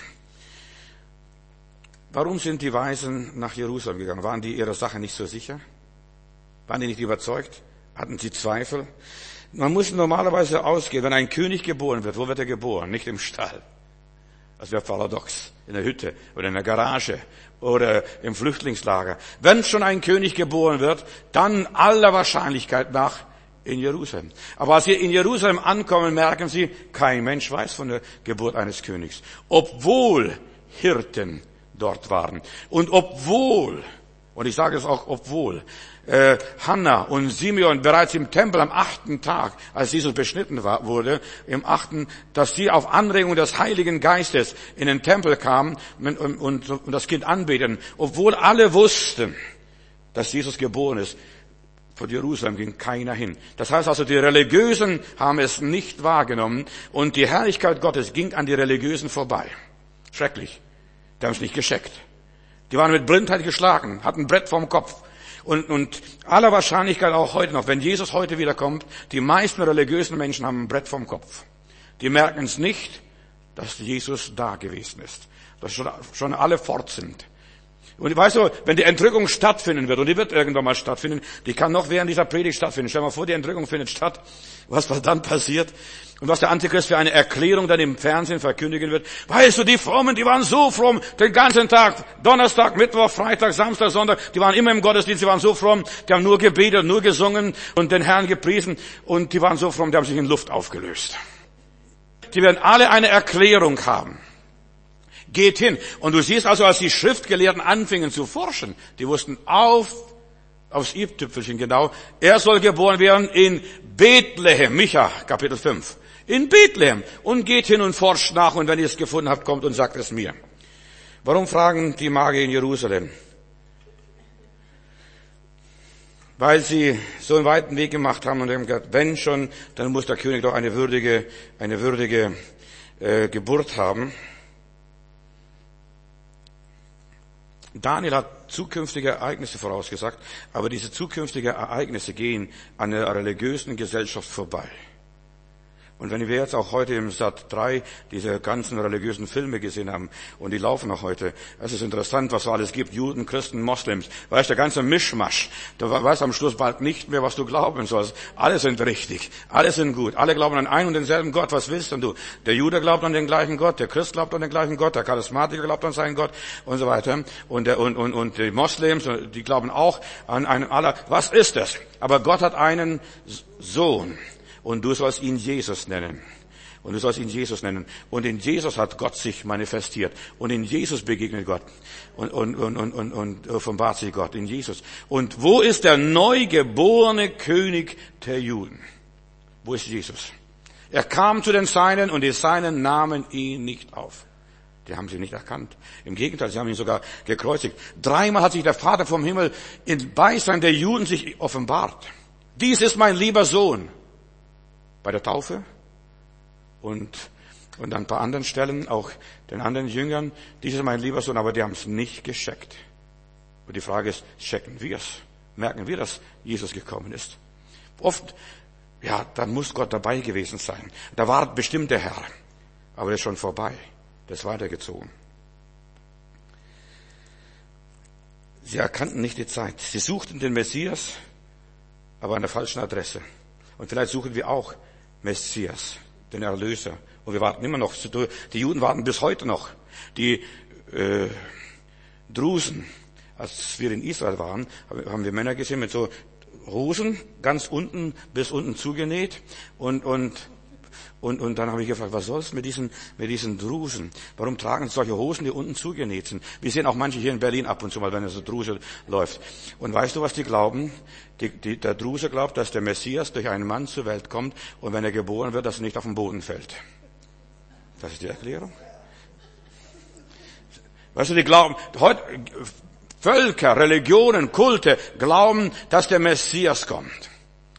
Warum sind die Weisen nach Jerusalem gegangen? Waren die ihrer Sache nicht so sicher? Waren die nicht überzeugt? Hatten sie Zweifel? Man muss normalerweise ausgehen, wenn ein König geboren wird, wo wird er geboren? Nicht im Stall. Das wäre paradox. In der Hütte oder in der Garage oder im Flüchtlingslager. Wenn schon ein König geboren wird, dann aller Wahrscheinlichkeit nach in Jerusalem. Aber als sie in Jerusalem ankommen, merken sie, kein Mensch weiß von der Geburt eines Königs. Obwohl Hirten dort waren. Und obwohl, und ich sage es auch obwohl, Hannah und Simeon bereits im Tempel am 8. Tag, als Jesus beschnitten wurde, im 8., dass sie auf Anregung des Heiligen Geistes in den Tempel kamen und das Kind anbeten, obwohl alle wussten, dass Jesus geboren ist. Von Jerusalem ging keiner hin. Das heißt also, die Religiösen haben es nicht wahrgenommen und die Herrlichkeit Gottes ging an die Religiösen vorbei. Schrecklich. Die haben es nicht gescheckt. Die waren mit Blindheit geschlagen, hatten ein Brett vorm Kopf. Und aller Wahrscheinlichkeit auch heute noch, wenn Jesus heute wiederkommt, die meisten religiösen Menschen haben ein Brett vorm Kopf. Die merken es nicht, dass Jesus da gewesen ist. Dass schon alle fort sind. Und weißt du, wenn die Entrückung stattfinden wird, und die wird irgendwann mal stattfinden, die kann noch während dieser Predigt stattfinden. Stell dir mal vor, die Entrückung findet statt, was dann passiert. Und was der Antichrist für eine Erklärung dann im Fernsehen verkündigen wird. Weißt du, die Frommen, die waren so fromm, den ganzen Tag, Donnerstag, Mittwoch, Freitag, Samstag, Sonntag, die waren immer im Gottesdienst, die waren so fromm, die haben nur gebetet, nur gesungen und den Herrn gepriesen, und die waren so fromm, die haben sich in Luft aufgelöst. Die werden alle eine Erklärung haben. Geht hin. Und du siehst also, als die Schriftgelehrten anfingen zu forschen, die wussten aufs i-Tüpfelchen genau, er soll geboren werden in Bethlehem, Micha, Kapitel 5. In Bethlehem. Und geht hin und forscht nach, und wenn ihr es gefunden habt, kommt und sagt es mir. Warum fragen die Magier in Jerusalem? Weil sie so einen weiten Weg gemacht haben und haben gesagt, wenn schon, dann muss der König doch eine würdige Geburt haben. Daniel hat zukünftige Ereignisse vorausgesagt, aber diese zukünftigen Ereignisse gehen an der religiösen Gesellschaft vorbei. Und wenn wir jetzt auch heute im Sat 3 diese ganzen religiösen Filme gesehen haben, und die laufen auch heute, es ist interessant, was so alles gibt, Juden, Christen, Moslems, weißt, der ganze Mischmasch, du weißt am Schluss bald nicht mehr, was du glauben sollst. Alle sind richtig, alle sind gut, alle glauben an einen und denselben Gott, was willst denn du? Der Jude glaubt an den gleichen Gott, der Christ glaubt an den gleichen Gott, der Charismatiker glaubt an seinen Gott und so weiter. Und die Moslems, die glauben auch an einen Allah. Was ist das? Aber Gott hat einen Sohn. Und du sollst ihn Jesus nennen. Und du sollst ihn Jesus nennen. Und in Jesus hat Gott sich manifestiert. Und in Jesus begegnet Gott. Und offenbart sich Gott in Jesus. Und wo ist der neugeborene König der Juden? Wo ist Jesus? Er kam zu den Seinen und die Seinen nahmen ihn nicht auf. Die haben sie nicht erkannt. Im Gegenteil, sie haben ihn sogar gekreuzigt. 3-mal hat sich der Vater vom Himmel im Beisein der Juden sich offenbart. Dies ist mein lieber Sohn. Bei der Taufe und an ein paar anderen Stellen, auch den anderen Jüngern, dies ist mein lieber Sohn, aber die haben es nicht gecheckt. Und die Frage ist, checken wir es? Merken wir, dass Jesus gekommen ist? Oft, ja, da muss Gott dabei gewesen sein. Da war bestimmt der Herr. Aber der ist schon vorbei. Der ist weitergezogen. Sie erkannten nicht die Zeit. Sie suchten den Messias, aber an der falschen Adresse. Und vielleicht suchen wir auch Messias, den Erlöser. Und wir warten immer noch. Die Juden warten bis heute noch. Die Drusen, als wir in Israel waren, haben wir Männer gesehen mit so Hosen, ganz unten bis unten zugenäht. Und dann habe ich gefragt, was soll's mit diesen Drusen? Warum tragen solche Hosen, die unten zugenäht sind? Wir sehen auch manche hier in Berlin ab und zu mal, wenn so Druse läuft. Und weißt du, was die glauben? Der Druse glaubt, dass der Messias durch einen Mann zur Welt kommt und wenn er geboren wird, dass er nicht auf den Boden fällt. Das ist die Erklärung. Weißt du, die glauben, heute, Völker, Religionen, Kulte glauben, dass der Messias kommt.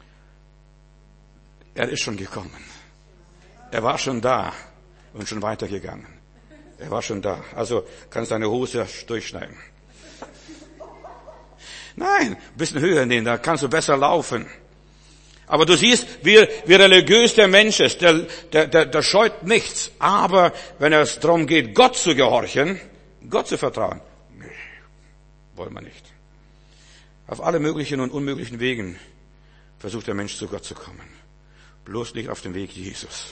Er ist schon gekommen. Er war schon da und schon weitergegangen. Er war schon da. Also kannst deine Hose durchschneiden. Nein, ein bisschen höher nehmen, da kannst du besser laufen. Aber du siehst, wie religiös der Mensch ist. Der scheut nichts. Aber wenn es darum geht, Gott zu gehorchen, Gott zu vertrauen, nee, wollen wir nicht. Auf alle möglichen und unmöglichen Wegen versucht der Mensch zu Gott zu kommen. Bloß nicht auf dem Weg Jesus.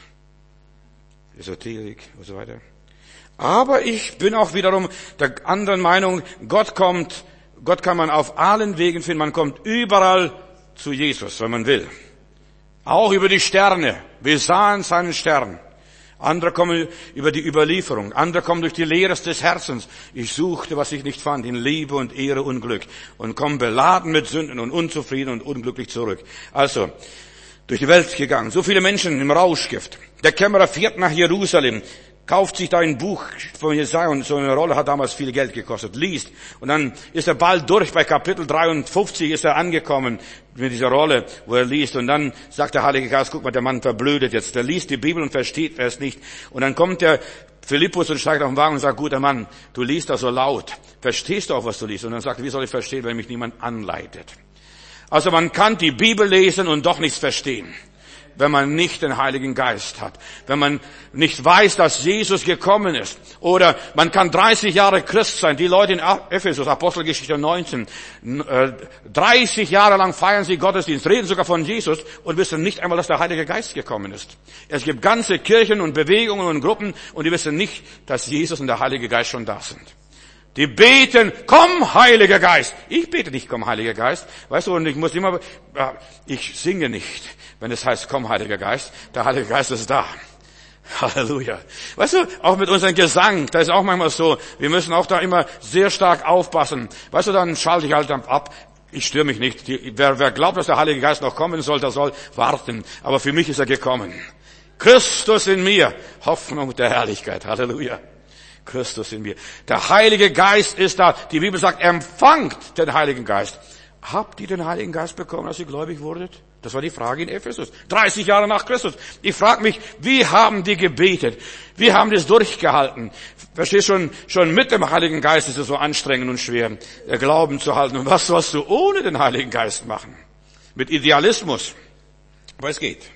Esoterik und so weiter. Aber ich bin auch wiederum der anderen Meinung, Gott kann man auf allen Wegen finden. Man kommt überall zu Jesus, wenn man will. Auch über die Sterne. Wir sahen seinen Stern. Andere kommen über die Überlieferung. Andere kommen durch die Lehre des Herzens. Ich suchte, was ich nicht fand, in Liebe und Ehre und Glück. Und komme beladen mit Sünden und unzufrieden und unglücklich zurück. Also, durch die Welt gegangen. So viele Menschen im Rauschgift. Der Kämmerer fährt nach Jerusalem, kauft sich da ein Buch von Jesaja und so eine Rolle hat damals viel Geld gekostet, liest. Und dann ist er bald durch, bei Kapitel 53 ist er angekommen mit dieser Rolle, wo er liest. Und dann sagt der Heilige Geist, guck mal, der Mann verblödet jetzt. Der liest die Bibel und versteht es nicht. Und dann kommt der Philippus und steigt auf den Wagen und sagt, guter Mann, du liest da so laut. Verstehst du auch, was du liest? Und dann sagt er, wie soll ich verstehen, wenn mich niemand anleitet? Also man kann die Bibel lesen und doch nichts verstehen, wenn man nicht den Heiligen Geist hat, wenn man nicht weiß, dass Jesus gekommen ist. Oder man kann 30 Jahre Christ sein. Die Leute in Ephesus, Apostelgeschichte 19, 30 Jahre lang feiern sie Gottesdienst, reden sogar von Jesus und wissen nicht einmal, dass der Heilige Geist gekommen ist. Es gibt ganze Kirchen und Bewegungen und Gruppen und die wissen nicht, dass Jesus und der Heilige Geist schon da sind. Die beten, komm, Heiliger Geist. Ich bete nicht, komm, Heiliger Geist. Weißt du, und ich muss immer, ich singe nicht, wenn es heißt, komm, Heiliger Geist. Der Heilige Geist ist da. Halleluja. Weißt du, auch mit unserem Gesang, da ist auch manchmal so, wir müssen auch da immer sehr stark aufpassen. Weißt du, dann schalte ich halt ab. Ich störe mich nicht. Wer glaubt, dass der Heilige Geist noch kommen soll, der soll warten. Aber für mich ist er gekommen. Christus in mir, Hoffnung der Herrlichkeit. Halleluja. Christus in mir. Der Heilige Geist ist da. Die Bibel sagt, empfangt den Heiligen Geist. Habt ihr den Heiligen Geist bekommen, als ihr gläubig wurdet? Das war die Frage in Ephesus. 30 Jahre nach Christus. Ich frage mich, wie haben die gebetet? Wie haben die es durchgehalten? Verstehst du, schon mit dem Heiligen Geist ist es so anstrengend und schwer, Glauben zu halten. Und was sollst du ohne den Heiligen Geist machen? Mit Idealismus. Aber es geht.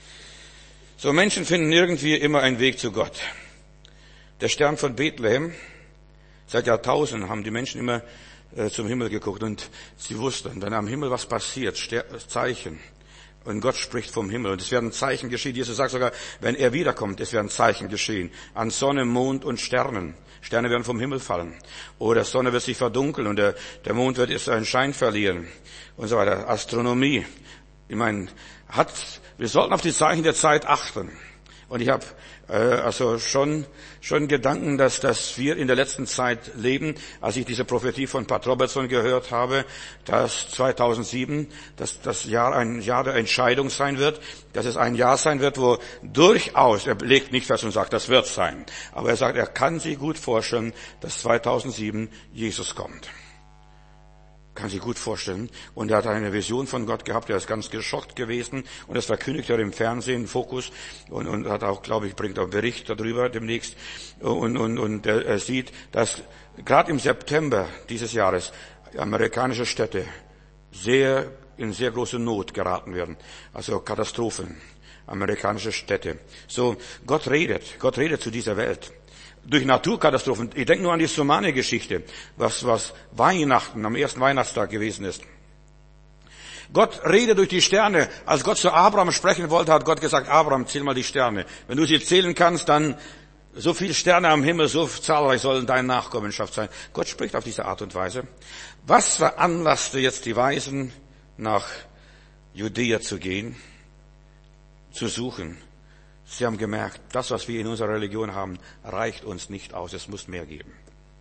So Menschen finden irgendwie immer einen Weg zu Gott. Der Stern von Bethlehem, seit Jahrtausenden haben die Menschen immer zum Himmel geguckt und sie wussten, wenn am Himmel was passiert, Zeichen. Und Gott spricht vom Himmel und es werden Zeichen geschehen. Jesus sagt sogar, wenn er wiederkommt, es werden Zeichen geschehen. An Sonne, Mond und Sternen. Sterne werden vom Himmel fallen. Oder Sonne wird sich verdunkeln und der Mond wird seinen Schein verlieren. Und so weiter. Astronomie. Ich meine, wir sollten auf die Zeichen der Zeit achten. Und ich habe also schon Gedanken, dass wir in der letzten Zeit leben, als ich diese Prophetie von Pat Robertson gehört habe, dass 2007 das Jahr ein Jahr der Entscheidung sein wird, dass es ein Jahr sein wird, wo durchaus, er legt nicht fest und sagt, das wird sein, aber er sagt, er kann sich gut vorstellen, dass 2007 Jesus kommt. Kann sich gut vorstellen. Und er hat eine Vision von Gott gehabt, er ist ganz geschockt gewesen. Und das verkündigt er im Fernsehen, Fokus. Und hat auch, glaube ich, bringt auch einen Bericht darüber demnächst. Und er sieht, dass gerade im September dieses Jahres amerikanische Städte in sehr große Not geraten werden. Also Katastrophen. Amerikanische Städte. So, Gott redet zu dieser Welt. Durch Naturkatastrophen. Ich denke nur an die Somane-Geschichte, was Weihnachten, am ersten Weihnachtstag gewesen ist. Gott redet durch die Sterne. Als Gott zu Abraham sprechen wollte, hat Gott gesagt, Abraham, zähl mal die Sterne. Wenn du sie zählen kannst, dann so viele Sterne am Himmel, so zahlreich sollen deine Nachkommenschaft sein. Gott spricht auf diese Art und Weise. Was veranlasste jetzt die Weisen, nach Judäa zu gehen, zu suchen? Sie haben gemerkt, das, was wir in unserer Religion haben, reicht uns nicht aus. Es muss mehr geben.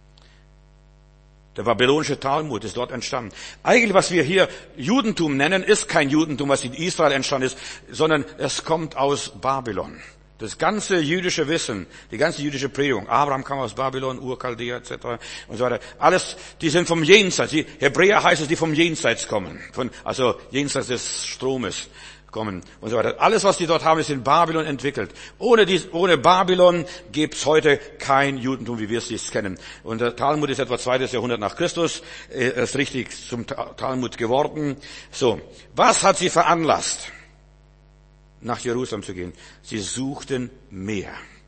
Der babylonische Talmud ist dort entstanden. Eigentlich, was wir hier Judentum nennen, ist kein Judentum, was in Israel entstanden ist, sondern es kommt aus Babylon. Das ganze jüdische Wissen, die ganze jüdische Predigung, Abraham kam aus Babylon, Ur-Chaldea etc. und so weiter. Alles, die sind vom Jenseits. Die Hebräer heißt es, die vom Jenseits kommen. Also jenseits des Stromes kommen und so weiter. Alles, was die dort haben, ist in Babylon entwickelt. Ohne Babylon gibt's heute kein Judentum, wie wir es jetzt kennen. Und der Talmud ist etwa 2. Jahrhundert nach Christus, ist richtig zum Talmud geworden. So, was hat sie veranlasst, nach Jerusalem zu gehen? Sie suchten mehr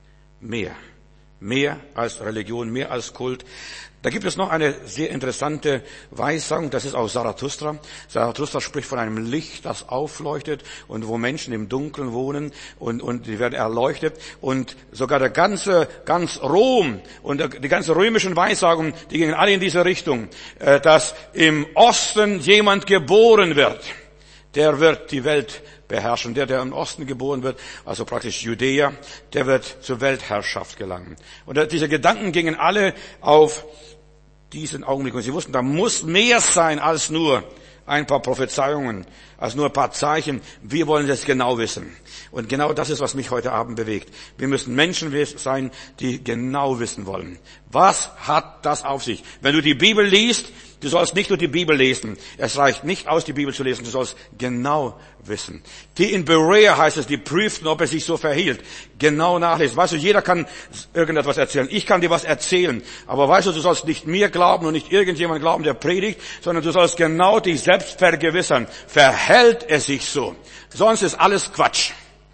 als Religion, mehr als Kult. Da gibt es noch eine sehr interessante Weissagung, das ist aus Zarathustra. Zarathustra spricht von einem Licht, das aufleuchtet und wo Menschen im Dunkeln wohnen und die werden erleuchtet. Und sogar ganz Rom und die ganzen römischen Weissagungen, die gingen alle in diese Richtung, dass im Osten jemand geboren wird. Der wird die Welt beherrschen. Der im Osten geboren wird, also praktisch Judäa, der wird zur Weltherrschaft gelangen. Und diese Gedanken gingen alle auf diesen Augenblick. Und sie wussten, da muss mehr sein als nur ein paar Prophezeiungen, als nur ein paar Zeichen. Wir wollen das genau wissen. Und genau das ist, was mich heute Abend bewegt. Wir müssen Menschen sein, die genau wissen wollen. Was hat das auf sich? Wenn du die Bibel liest, du sollst nicht nur die Bibel lesen. Es reicht nicht aus, die Bibel zu lesen. Du sollst genau wissen. Die in Berea heißt es, die prüften, ob er sich so verhielt. Genau nachlesen. Weißt du, jeder kann irgendetwas erzählen. Ich kann dir was erzählen. Aber weißt du, du sollst nicht mir glauben und nicht irgendjemand glauben, der predigt, sondern du sollst genau dich selbst vergewissern. Verhält es sich so? Sonst ist alles Quatsch.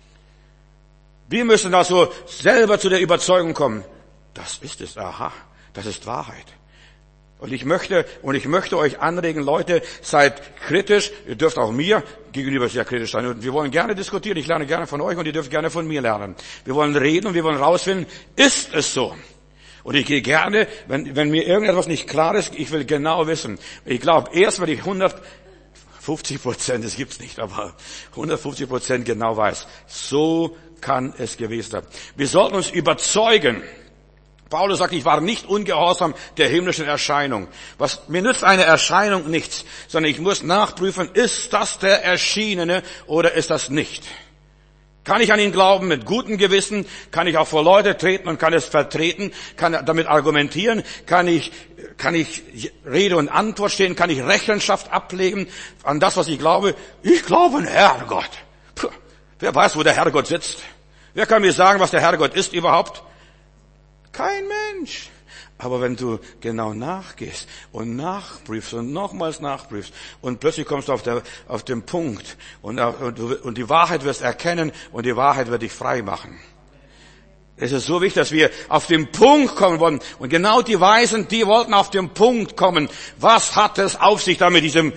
Wir müssen also selber zu der Überzeugung kommen. Das ist es. Aha. Das ist Wahrheit. Und ich möchte euch anregen, Leute, seid kritisch. Ihr dürft auch mir gegenüber sehr kritisch sein. Und wir wollen gerne diskutieren. Ich lerne gerne von euch und ihr dürft gerne von mir lernen. Wir wollen reden und wir wollen rausfinden, ist es so? Und ich gehe gerne, wenn mir irgendetwas nicht klar ist, ich will genau wissen. Ich glaube, erst wenn ich 150%, das gibt's nicht, aber 150% genau weiß. So kann es gewesen sein. Wir sollten uns überzeugen. Paulus sagt, ich war nicht ungehorsam der himmlischen Erscheinung. Mir nützt eine Erscheinung nichts, sondern ich muss nachprüfen, ist das der Erschienene oder ist das nicht? Kann ich an ihn glauben mit gutem Gewissen? Kann ich auch vor Leute treten und kann es vertreten? Kann damit argumentieren? Kann ich Rede und Antwort stehen? Kann ich Rechenschaft ablegen an das, was ich glaube? Ich glaube an Herrgott. Puh, wer weiß, wo der Herrgott sitzt? Wer kann mir sagen, was der Herrgott ist überhaupt? Kein Mensch. Aber wenn du genau nachgehst und nachprüfst und nochmals nachprüfst und plötzlich kommst du auf den Punkt und die Wahrheit wirst erkennen und die Wahrheit wird dich frei machen. Es ist so wichtig, dass wir auf den Punkt kommen wollen. Und genau die Weisen, die wollten auf den Punkt kommen. Was hat es auf sich da mit diesen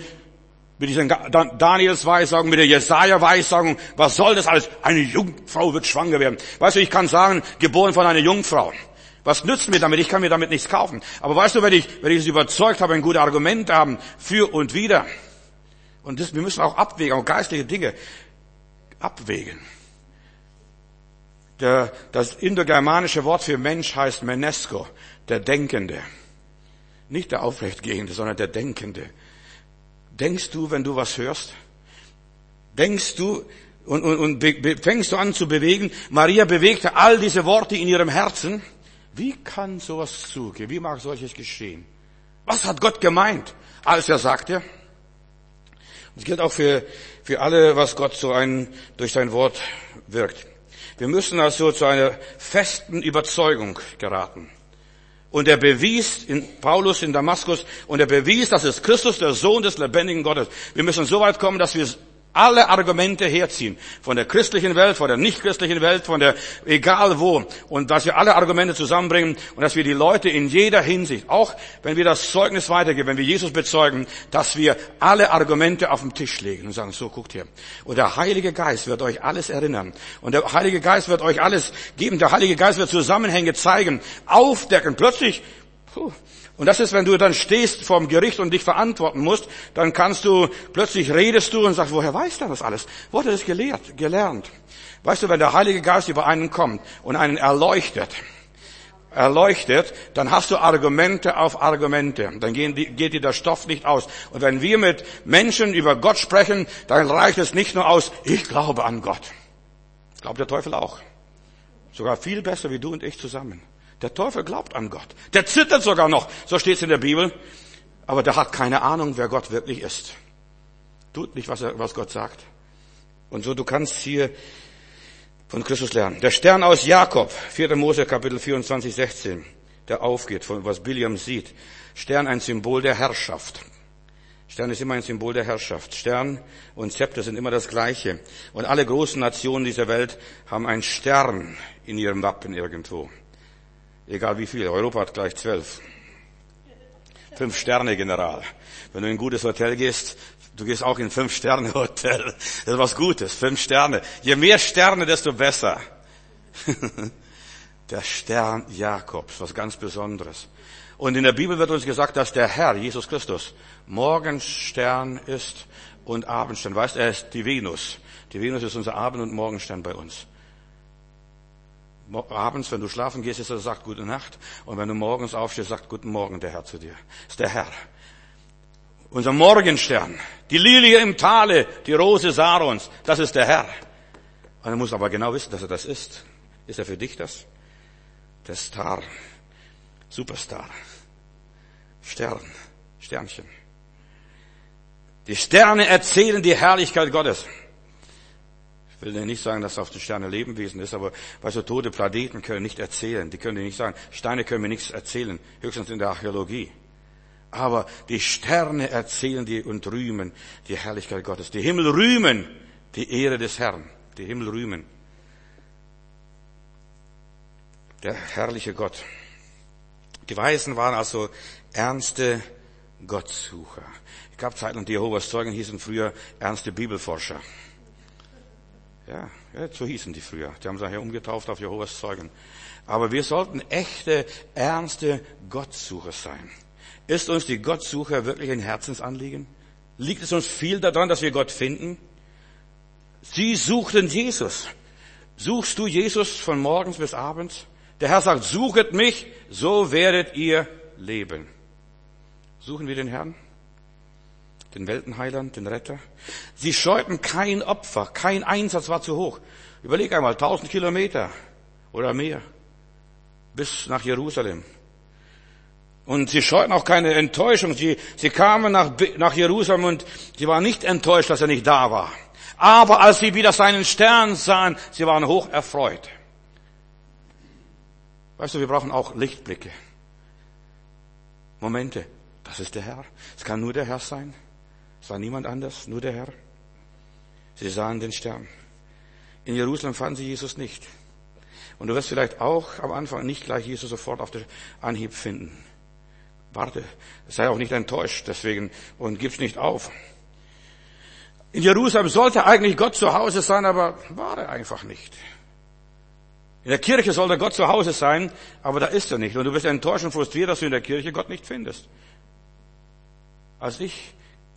Daniels Weissagung, mit der Jesaja Weissagung? Was soll das alles? Eine Jungfrau wird schwanger werden. Weißt du, ich kann sagen, geboren von einer Jungfrau. Was nützt mir damit? Ich kann mir damit nichts kaufen. Aber weißt du, wenn ich es überzeugt habe, ein gutes Argument haben, für und wider. Und wir müssen auch abwägen, auch geistliche Dinge abwägen. Das indogermanische Wort für Mensch heißt Menesko, der Denkende. Nicht der Aufrechtgehende, sondern der Denkende. Denkst du, wenn du was hörst? Denkst du und fängst du an zu bewegen? Maria bewegte all diese Worte in ihrem Herzen. Wie kann sowas zugehen? Wie mag solches geschehen? Was hat Gott gemeint, als er sagte? Das gilt auch für alle, was Gott durch sein Wort wirkt. Wir müssen also zu einer festen Überzeugung geraten. Und er bewies Paulus in Damaskus, und er bewies, dass es Christus, der Sohn des lebendigen Gottes. Wir müssen so weit kommen, dass wir alle Argumente herziehen. Von der christlichen Welt, von der nicht-christlichen Welt, egal wo. Und dass wir alle Argumente zusammenbringen und dass wir die Leute in jeder Hinsicht, auch wenn wir das Zeugnis weitergeben, wenn wir Jesus bezeugen, dass wir alle Argumente auf den Tisch legen und sagen, so, guckt hier. Und der Heilige Geist wird euch alles erinnern. Und der Heilige Geist wird euch alles geben. Der Heilige Geist wird Zusammenhänge zeigen, aufdecken. Plötzlich, und das ist, wenn du dann stehst vorm Gericht und dich verantworten musst, dann plötzlich redest du und sagst, woher weiß der das alles? Wo hat er das gelernt? Weißt du, wenn der Heilige Geist über einen kommt und einen erleuchtet, dann hast du Argumente auf Argumente. Dann geht dir der Stoff nicht aus. Und wenn wir mit Menschen über Gott sprechen, dann reicht es nicht nur aus, ich glaube an Gott. Glaubt der Teufel auch. Sogar viel besser wie du und ich zusammen. Der Teufel glaubt an Gott. Der zittert sogar noch, so steht es in der Bibel. Aber der hat keine Ahnung, wer Gott wirklich ist. Tut nicht, was Gott sagt. Und so, du kannst hier von Christus lernen. Der Stern aus Jakob, 4. Mose, Kapitel 24, 16, der aufgeht, von was Biliam sieht. Stern, ein Symbol der Herrschaft. Stern ist immer ein Symbol der Herrschaft. Stern und Zepter sind immer das Gleiche. Und alle großen Nationen dieser Welt haben einen Stern in ihrem Wappen irgendwo. Egal wie viel. Europa hat gleich 12. 5-Sterne-General. Wenn du in ein gutes Hotel gehst, du gehst auch in 5-Sterne-Hotel. Das ist was Gutes. 5 Sterne. Je mehr Sterne, desto besser. Der Stern Jakobs, was ganz Besonderes. Und in der Bibel wird uns gesagt, dass der Herr, Jesus Christus, Morgenstern ist und Abendstern. Weißt du, er ist die Venus. Die Venus ist unser Abend- und Morgenstern bei uns. Abends, wenn du schlafen gehst, ist er, sagt Gute Nacht. Und wenn du morgens aufstehst, sagt Guten Morgen der Herr zu dir. Das ist der Herr. Unser Morgenstern. Die Lilie im Tale, die Rose Sarons. Das ist der Herr. Und er muss aber genau wissen, dass er das ist. Ist er für dich das? Der Star. Superstar. Sternchen. Die Sterne erzählen die Herrlichkeit Gottes. Ich will dir nicht sagen, dass auf den Sternen Lebewesen ist, aber weißt du, tote Planeten können nicht erzählen. Die können dir nicht sagen, Steine können mir nichts erzählen, höchstens in der Archäologie. Aber die Sterne erzählen dir und rühmen die Herrlichkeit Gottes. Die Himmel rühmen die Ehre des Herrn. Die Himmel rühmen. Der herrliche Gott. Die Weisen waren also ernste Gottsucher. Ich gab Zeiten, und die Jehovas Zeugen hießen früher ernste Bibelforscher. Ja, so hießen die früher. Die haben sich ja umgetauft auf Jehovas Zeugen. Aber wir sollten echte, ernste Gottsucher sein. Ist uns die Gottsuche wirklich ein Herzensanliegen? Liegt es uns viel daran, dass wir Gott finden? Sie suchten Jesus. Suchst du Jesus von morgens bis abends? Der Herr sagt, suchet mich, so werdet ihr leben. Suchen wir den Herrn? Den Weltenheiland, den Retter. Sie scheuten kein Opfer, kein Einsatz war zu hoch. Überleg einmal, 1000 Kilometer oder mehr bis nach Jerusalem. Und sie scheuten auch keine Enttäuschung. Sie kamen nach Jerusalem und sie waren nicht enttäuscht, dass er nicht da war. Aber als sie wieder seinen Stern sahen, sie waren hoch erfreut. Weißt du, wir brauchen auch Lichtblicke. Momente, das ist der Herr. Es kann nur der Herr sein. Es war niemand anders, nur der Herr. Sie sahen den Stern. In Jerusalem fanden sie Jesus nicht. Und du wirst vielleicht auch am Anfang nicht gleich Jesus sofort auf den Anhieb finden. Warte, sei auch nicht enttäuscht deswegen und gib's nicht auf. In Jerusalem sollte eigentlich Gott zu Hause sein, aber war er einfach nicht. In der Kirche sollte Gott zu Hause sein, aber da ist er nicht. Und du bist enttäuscht und frustriert, dass du in der Kirche Gott nicht findest. Als ich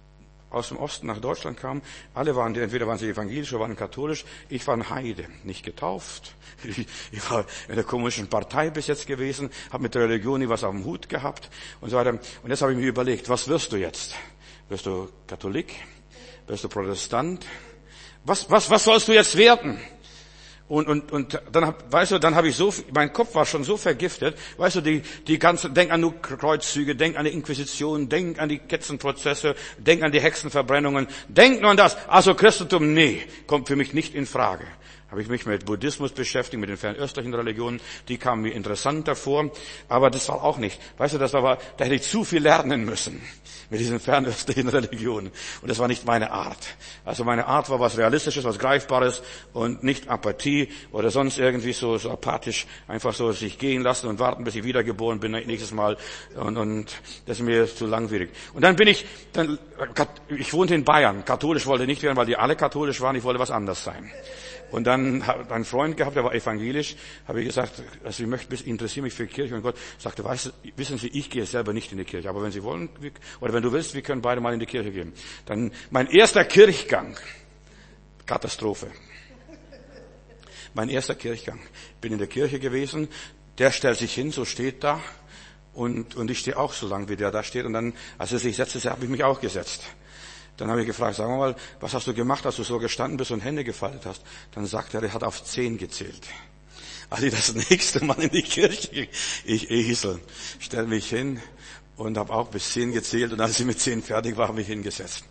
aus dem Osten nach Deutschland kamen, alle waren, entweder waren sie evangelisch oder waren katholisch. Ich war ein Heide, nicht getauft. Ich war in der kommunistischen Partei bis jetzt gewesen, habe mit der Religion nie was auf dem Hut gehabt und so weiter. Und jetzt habe ich mir überlegt, was wirst du jetzt? Wirst du Katholik? Wirst du Protestant? Was sollst du jetzt werden? Und dann, weißt du, dann habe ich so, mein Kopf war schon so vergiftet, weißt du, die ganzen, denk an die Kreuzzüge, denk an die Inquisition, denk an die Ketzenprozesse, denk an die Hexenverbrennungen, denk nur an das. Also Christentum, nee, kommt für mich nicht in Frage. Habe ich mich mit Buddhismus beschäftigt, mit den fernöstlichen Religionen, die kamen mir interessanter vor, aber das war auch nicht. Weißt du, da hätte ich zu viel lernen müssen mit diesen fernöstlichen Religionen. Und das war nicht meine Art. Also meine Art war was Realistisches, was Greifbares und nicht Apathie oder sonst irgendwie so apathisch, einfach so sich gehen lassen und warten, bis ich wiedergeboren bin nächstes Mal. Und das ist mir zu langwierig. Und dann ich wohnte in Bayern. Katholisch wollte ich nicht werden, weil die alle katholisch waren. Ich wollte was anderes sein. Und dann habe ich einen Freund gehabt, der war evangelisch, habe ich gesagt, also ich interessiere mich für Kirche und Gott. Sagte, wissen Sie, ich gehe selber nicht in die Kirche, aber wenn Sie wollen, oder wenn du willst, wir können beide mal in die Kirche gehen. Dann mein erster Kirchgang, Katastrophe. Mein erster Kirchgang. Bin in der Kirche gewesen, der stellt sich hin, so steht da, und ich stehe auch so lang, wie der da steht, und dann, als er sich setzte, habe ich mich auch gesetzt. Dann habe ich gefragt, sag mal, was hast du gemacht, als du so gestanden bist und Hände gefaltet hast? Dann sagt er hat auf 10 gezählt. Als ich das nächste Mal in die Kirche, ich Esel, stelle mich hin und habe auch bis 10 gezählt. Und als ich mit 10 fertig war, habe ich hingesetzt.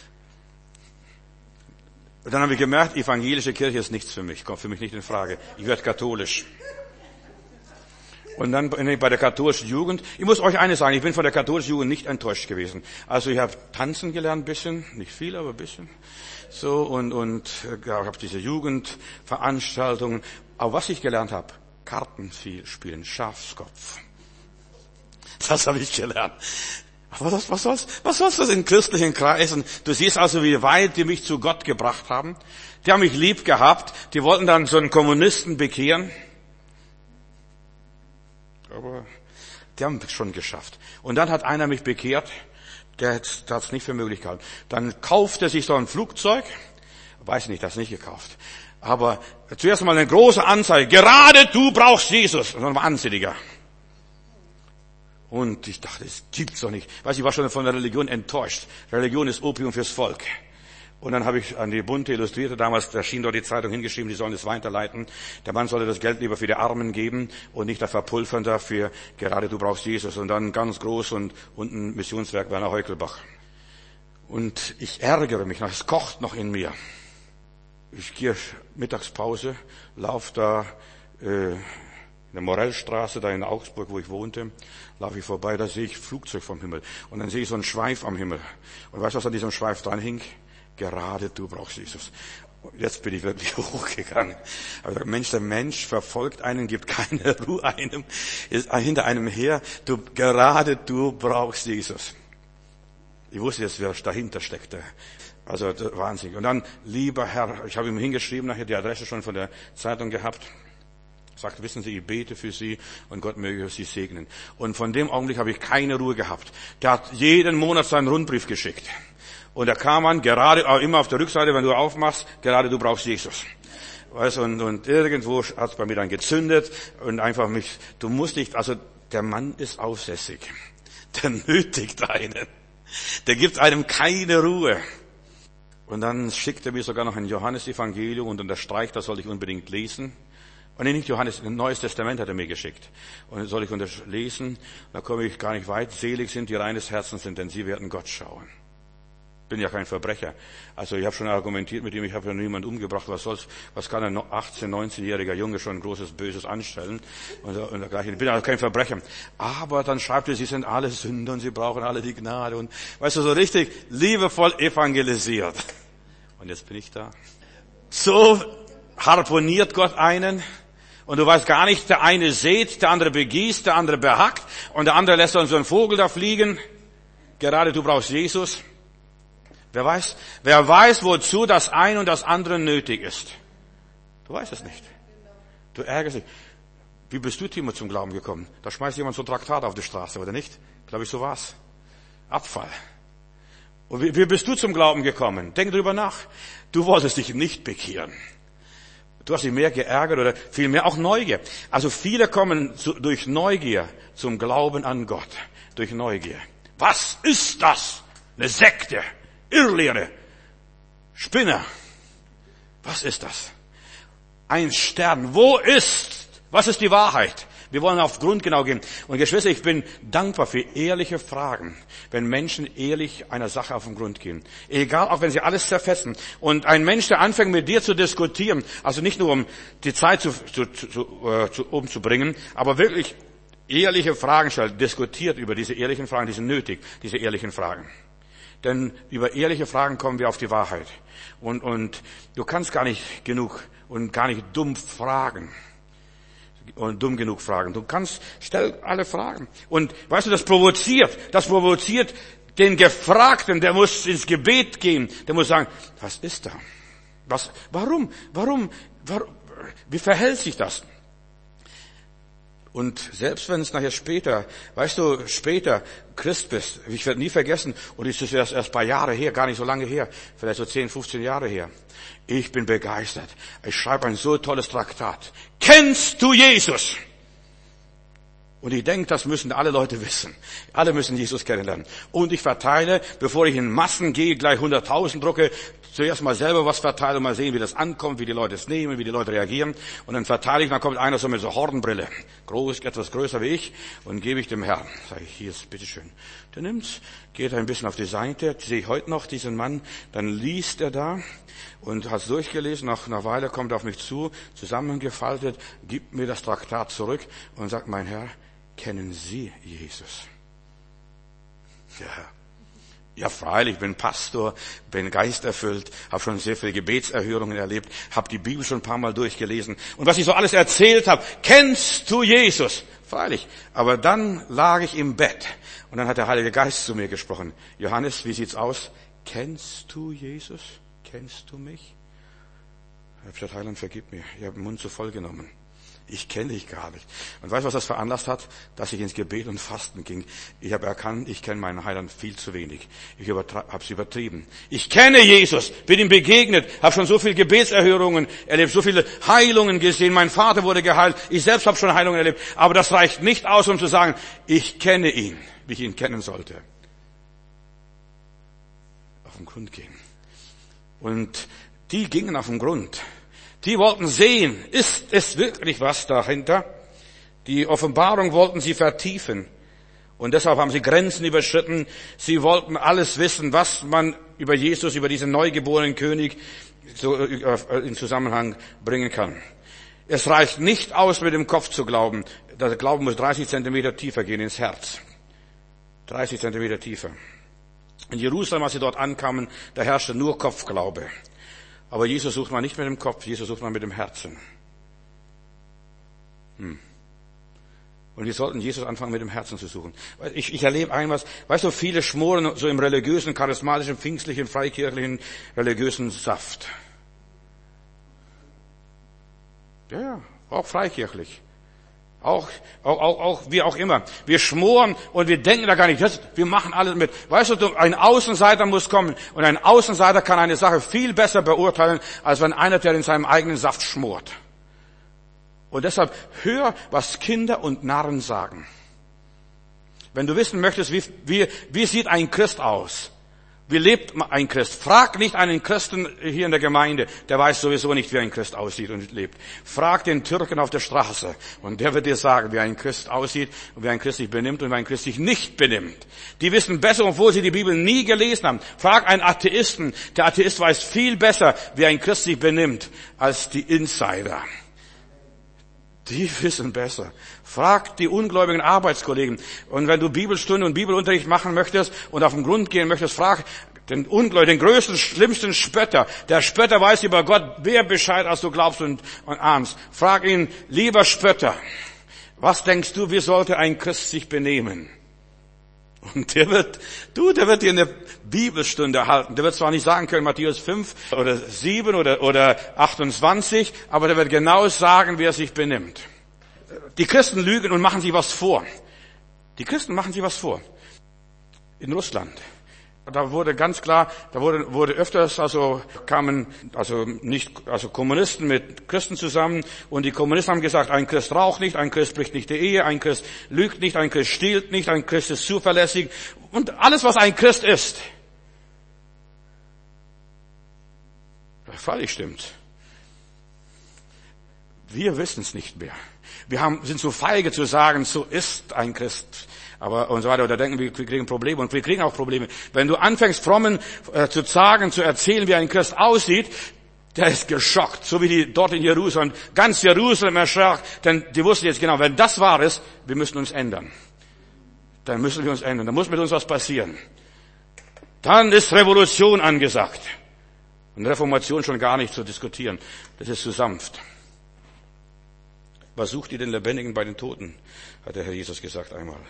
Und dann habe ich gemerkt, evangelische Kirche ist nichts für mich, kommt für mich nicht in Frage. Ich werde katholisch. Und dann bin ich bei der katholischen Jugend. Ich muss euch eines sagen, ich bin von der katholischen Jugend nicht enttäuscht gewesen. Also ich habe tanzen gelernt, ein bisschen, nicht viel, aber ein bisschen. So, und ich habe diese Jugendveranstaltungen. Aber was ich gelernt habe, Karten spielen, Schafskopf. Das habe ich gelernt. Was soll's das in christlichen Kreisen? Du siehst also, wie weit die mich zu Gott gebracht haben. Die haben mich lieb gehabt. Die wollten dann so einen Kommunisten bekehren. Aber die haben es schon geschafft. Und dann hat einer mich bekehrt, der hat es nicht für möglich gehalten. Dann kaufte er sich so ein Flugzeug, weiß nicht, das nicht gekauft. Aber zuerst mal eine große Anzeige, gerade du brauchst Jesus. Und dann war ansinniger. Und ich dachte, das gibt's doch nicht. Ich war schon von der Religion enttäuscht. Religion ist Opium fürs Volk. Und dann habe ich an die bunte Illustrierte, damals erschien dort die Zeitung hingeschrieben, die sollen es weiterleiten. Der Mann solle das Geld lieber für die Armen geben und nicht der Verpulvern dafür, gerade du brauchst Jesus. Und dann ganz groß und unten Missionswerk Werner Heukelbach. Und ich ärgere mich, es kocht noch in mir. Ich gehe Mittagspause, laufe da in der Morellstraße, da in Augsburg, wo ich wohnte, laufe ich vorbei, da sehe ich Flugzeug vom Himmel. Und dann sehe ich so einen Schweif am Himmel. Und weißt du, was an diesem Schweif dran hing? Gerade du brauchst Jesus. Jetzt bin ich wirklich hochgegangen. Aber der Mensch verfolgt einen, gibt keine Ruhe einem, ist hinter einem her. Gerade du brauchst Jesus. Ich wusste jetzt, wer dahinter steckte. Also wahnsinnig. Und dann, lieber Herr, ich habe ihm hingeschrieben, nachher die Adresse schon von der Zeitung gehabt. Sagt, wissen Sie, ich bete für Sie und Gott möge Sie segnen. Und von dem Augenblick habe ich keine Ruhe gehabt. Der hat jeden Monat seinen Rundbrief geschickt. Und da kam man gerade, immer auf der Rückseite, wenn du aufmachst, gerade du brauchst Jesus. Weißt du, und irgendwo hat es bei mir dann gezündet und einfach du musst nicht, also der Mann ist aufsässig. Der nötigt einen. Der gibt einem keine Ruhe. Und dann schickt er mir sogar noch ein Johannesevangelium und unterstreicht, das soll ich unbedingt lesen. Und nicht Johannes, ein Neues Testament hat er mir geschickt. Und das soll ich lesen, da komme ich gar nicht weit. Selig sind, die reines Herzens sind, denn sie werden Gott schauen. Bin ja kein Verbrecher. Also ich habe schon argumentiert mit ihm, ich habe ja niemand umgebracht. Was kann ein 18-, 19-jähriger Junge schon großes Böses anstellen? Und dergleichen. Ich bin also kein Verbrecher. Aber dann schreibt er, sie sind alle Sünder und sie brauchen alle die Gnade. Und weißt du, so richtig liebevoll evangelisiert. Und jetzt bin ich da. So harponiert Gott einen. Und du weißt gar nicht, der eine sät, der andere begießt, der andere behackt. Und der andere lässt dann so einen Vogel da fliegen. Gerade du brauchst Jesus. Wer weiß, wozu das eine und das andere nötig ist. Du weißt es nicht. Du ärgerst dich. Wie bist du, Timo, zum Glauben gekommen? Da schmeißt jemand so ein Traktat auf die Straße, oder nicht? Glaube ich, so war's. Abfall. Und wie bist du zum Glauben gekommen? Denk drüber nach. Du wolltest dich nicht bekehren. Du hast dich mehr geärgert oder vielmehr auch Neugier. Also viele kommen durch Neugier zum Glauben an Gott. Durch Neugier. Was ist das? Eine Sekte, Irrlehre, Spinner. Was ist das? Ein Stern. Was ist die Wahrheit? Wir wollen auf Grund genau gehen. Und Geschwister, ich bin dankbar für ehrliche Fragen, wenn Menschen ehrlich einer Sache auf den Grund gehen. Egal, auch wenn sie alles zerfetzen. Und ein Mensch, der anfängt mit dir zu diskutieren, also nicht nur um die Zeit umzubringen, aber wirklich ehrliche Fragen stellt, diskutiert über diese ehrlichen Fragen, die sind nötig, diese ehrlichen Fragen. Denn über ehrliche Fragen kommen wir auf die Wahrheit. Und du kannst gar nicht genug und gar nicht dumm fragen. Und dumm genug fragen. Stell alle Fragen. Und weißt du, das provoziert den Gefragten, der muss ins Gebet gehen, der muss sagen, was ist da? Warum? Wie verhält sich das? Und selbst wenn es nachher später Christ bist, ich werde nie vergessen, und es ist erst ein paar Jahre her, gar nicht so lange her, vielleicht so 10, 15 Jahre her. Ich bin begeistert. Ich schreibe ein so tolles Traktat. Kennst du Jesus? Und ich denke, das müssen alle Leute wissen. Alle müssen Jesus kennenlernen. Und ich verteile, bevor ich in Massen gehe, gleich 100.000 drucke, zuerst mal selber was verteile und mal sehen, wie das ankommt, wie die Leute es nehmen, wie die Leute reagieren. Und dann verteile ich, dann kommt einer so mit so Hornbrille, etwas größer wie ich, und gebe ich dem Herrn. Sage ich, hier ist, bitteschön. Der nimmt's, geht ein bisschen auf die Seite, sehe ich heute noch diesen Mann, dann liest er da und hat es durchgelesen, nach einer Weile kommt er auf mich zu, zusammengefaltet, gibt mir das Traktat zurück und sagt, mein Herr, kennen Sie Jesus? Ja, freilich, ich bin Pastor, bin geisterfüllt, habe schon sehr viele Gebetserhörungen erlebt, habe die Bibel schon ein paar Mal durchgelesen. Und was ich so alles erzählt habe, kennst du Jesus? Freilich. Aber dann lag ich im Bett und dann hat der Heilige Geist zu mir gesprochen. Johannes, wie sieht's aus? Kennst du Jesus? Kennst du mich? Ich habe gesagt, Heiland, vergib mir. Ich habe den Mund zu voll genommen. Ich kenne dich gar nicht. Und weißt du, was das veranlasst hat? Dass ich ins Gebet und Fasten ging. Ich habe erkannt, ich kenne meinen Heiland viel zu wenig. Ich habe es übertrieben. Ich kenne Jesus, bin ihm begegnet, habe schon so viele Gebetserhörungen erlebt, so viele Heilungen gesehen. Mein Vater wurde geheilt, ich selbst habe schon Heilungen erlebt. Aber das reicht nicht aus, um zu sagen, ich kenne ihn, wie ich ihn kennen sollte. Auf den Grund gehen. Und die gingen auf den Grund. Die wollten sehen, ist es wirklich was dahinter? Die Offenbarung wollten sie vertiefen. Und deshalb haben sie Grenzen überschritten. Sie wollten alles wissen, was man über Jesus, über diesen neugeborenen König so in Zusammenhang bringen kann. Es reicht nicht aus, mit dem Kopf zu glauben. Der Glauben muss 30 Zentimeter tiefer gehen ins Herz. 30 Zentimeter tiefer. In Jerusalem, als sie dort ankamen, da herrschte nur Kopfglaube. Aber Jesus sucht man nicht mit dem Kopf, Jesus sucht man mit dem Herzen. Und wir sollten Jesus anfangen, mit dem Herzen zu suchen. Ich erlebe einmal, weißt du, viele schmoren so im religiösen, charismatischen, pfingstlichen, freikirchlichen, religiösen Saft. Ja, auch freikirchlich. Auch wie auch immer. Wir schmoren und wir denken da gar nicht, wir machen alles mit. Weißt du, ein Außenseiter muss kommen. Und ein Außenseiter kann eine Sache viel besser beurteilen, als wenn einer, der in seinem eigenen Saft schmort. Und deshalb hör, was Kinder und Narren sagen. Wenn du wissen möchtest, wie sieht ein Christ aus? Wie lebt ein Christ? Frag nicht einen Christen hier in der Gemeinde, der weiß sowieso nicht, wie ein Christ aussieht und lebt. Frag den Türken auf der Straße und der wird dir sagen, wie ein Christ aussieht und wie ein Christ sich benimmt und wie ein Christ sich nicht benimmt. Die wissen besser, obwohl sie die Bibel nie gelesen haben. Frag einen Atheisten. Der Atheist weiß viel besser, wie ein Christ sich benimmt, als die Insider. Die wissen besser. Frag die ungläubigen Arbeitskollegen. Und wenn du Bibelstunde und Bibelunterricht machen möchtest und auf den Grund gehen möchtest, frag den Ungläubigen, den größten, schlimmsten Spötter. Der Spötter weiß über Gott mehr Bescheid, als du glaubst und ahnst. Frag ihn, lieber Spötter, was denkst du, wie sollte ein Christ sich benehmen? Und der wird dir eine Bibelstunde halten. Der wird zwar nicht sagen können, Matthäus 5 oder 7 oder 28, aber der wird genau sagen, wie er sich benimmt. Die Christen lügen und machen sich was vor. Die Christen machen sich was vor. In Russland da wurde ganz klar, da wurde öfters, kamen Kommunisten mit Christen zusammen und die Kommunisten haben gesagt, ein Christ raucht nicht, ein Christ bricht nicht die Ehe, ein Christ lügt nicht, ein Christ stiehlt nicht, ein Christ ist zuverlässig und alles, was ein Christ ist. Freilich stimmt. Wir wissen es nicht mehr. Sind so feige zu sagen, so ist ein Christ. Aber und so weiter, oder denken wir kriegen Probleme und wir kriegen auch Probleme. Wenn du anfängst, Frommen zu sagen, zu erzählen, wie ein Christ aussieht, der ist geschockt, so wie die dort in Jerusalem. Ganz Jerusalem erschrak, denn die wussten jetzt genau, wenn das wahr ist, wir müssen uns ändern. Dann müssen wir uns ändern, dann muss mit uns was passieren. Dann ist Revolution angesagt. Und Reformation schon gar nicht zu diskutieren, das ist zu sanft. Was sucht ihr den Lebendigen bei den Toten, hat der Herr Jesus gesagt einmal.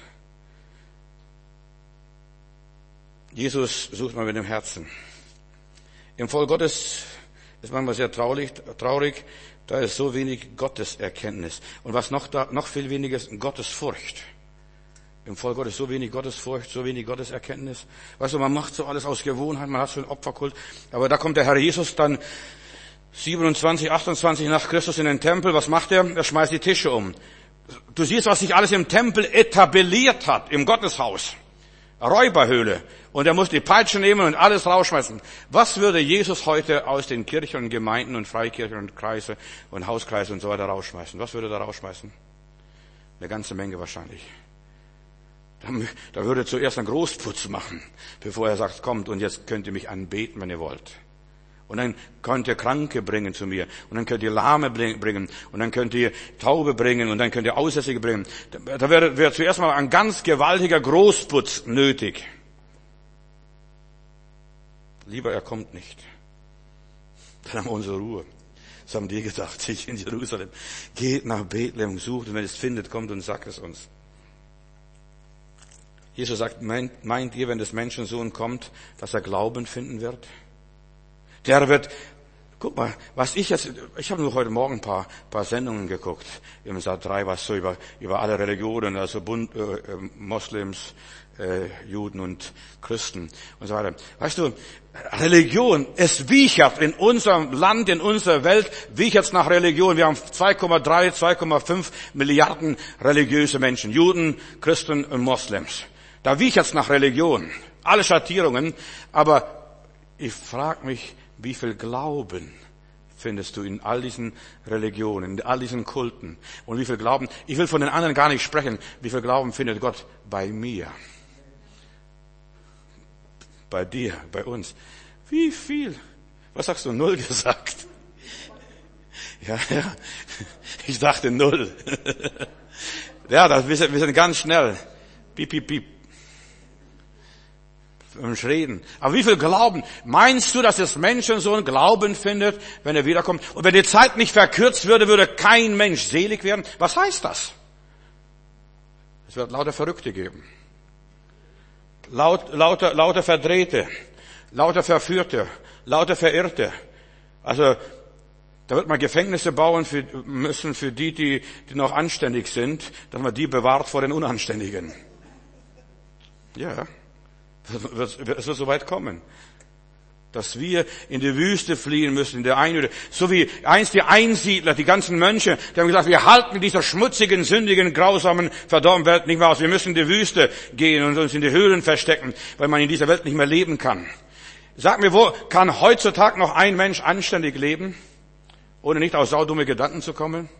Jesus sucht man mit dem Herzen. Im Volk Gottes ist manchmal sehr traurig, da ist so wenig Gotteserkenntnis. Und was noch viel weniger ist, Gottesfurcht. Im Volk Gottes so wenig Gottesfurcht, so wenig Gotteserkenntnis. Weißt du, man macht so alles aus Gewohnheit, man hat so einen Opferkult. Aber da kommt der Herr Jesus dann 27, 28 nach Christus in den Tempel. Was macht er? Er schmeißt die Tische um. Du siehst, was sich alles im Tempel etabliert hat, im Gotteshaus. Räuberhöhle. Und er muss die Peitsche nehmen und alles rausschmeißen. Was würde Jesus heute aus den Kirchen und Gemeinden und Freikirchen und Kreise und Hauskreise und so weiter rausschmeißen? Was würde er da rausschmeißen? Eine ganze Menge wahrscheinlich. Da würde er zuerst einen Großputz machen, bevor er sagt, kommt und jetzt könnt ihr mich anbeten, wenn ihr wollt. Und dann könnt ihr Kranke bringen zu mir. Und dann könnt ihr Lahme bringen. Und dann könnt ihr Taube bringen. Und dann könnt ihr Aussätzige bringen. Da wäre zuerst mal ein ganz gewaltiger Großputz nötig. Lieber, er kommt nicht. Dann haben wir unsere Ruhe. Das haben die gedacht, sich in Jerusalem. Geht nach Bethlehem, sucht und wenn es findet, kommt und sagt es uns. Jesus sagt, meint ihr, wenn des Menschensohn kommt, dass er Glauben finden wird? Der wird, guck mal, ich habe nur heute Morgen ein paar Sendungen geguckt, im Sat3, was so über alle Religionen, also Moslems, Juden und Christen und so weiter. Weißt du, Religion, es wiechert in unserem Land, in unserer Welt, wiechert nach Religion. Wir haben 2,3, 2,5 Milliarden religiöse Menschen, Juden, Christen und Moslems. Da wiechert nach Religion. Alle Schattierungen, aber ich frage mich, wie viel Glauben findest du in all diesen Religionen, in all diesen Kulten? Und wie viel Glauben, ich will von den anderen gar nicht sprechen, wie viel Glauben findet Gott bei mir? Bei dir, bei uns. Wie viel? Was sagst du? 0 gesagt? Ja, ich dachte 0. Ja, wir sind ganz schnell. Piep, piep, piep. Reden. Aber wie viel Glauben? Meinst du, dass das Menschensohn Glauben findet, wenn er wiederkommt? Und wenn die Zeit nicht verkürzt würde kein Mensch selig werden? Was heißt das? Es wird lauter Verrückte geben. Lauter Verdrehte. Lauter Verführte. Lauter Verirrte. Also, da wird man Gefängnisse bauen müssen für die noch anständig sind, dass man die bewahrt vor den Unanständigen. Ja. Es wird so weit kommen, dass wir in die Wüste fliehen müssen, in der Einöde. So wie einst die Einsiedler, die ganzen Mönche, die haben gesagt, wir halten dieser schmutzigen, sündigen, grausamen, verdorbenen Welt nicht mehr aus. Wir müssen in die Wüste gehen und uns in die Höhlen verstecken, weil man in dieser Welt nicht mehr leben kann. Sag mir, wo kann heutzutage noch ein Mensch anständig leben, ohne nicht auf saudumme Gedanken zu kommen?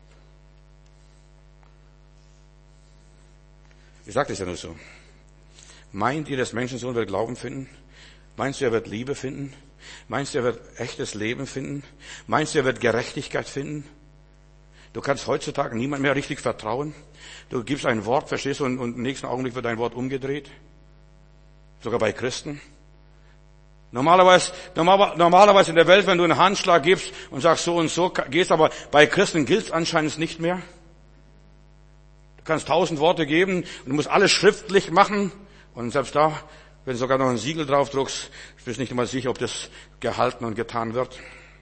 Ich sage das ja nur so. Meint ihr, das Menschensohn wird Glauben finden? Meinst du, er wird Liebe finden? Meinst du, er wird echtes Leben finden? Meinst du, er wird Gerechtigkeit finden? Du kannst heutzutage niemand mehr richtig vertrauen. Du gibst ein Wort, verstehst du, und im nächsten Augenblick wird dein Wort umgedreht. Sogar bei Christen. Normalerweise in der Welt, wenn du einen Handschlag gibst und sagst, so und so geht's, aber bei Christen gilt's anscheinend nicht mehr. Du kannst 1000 Worte geben und du musst alles schriftlich machen. Und selbst da, wenn du sogar noch ein Siegel drauf druckst, bist du nicht immer sicher, ob das gehalten und getan wird.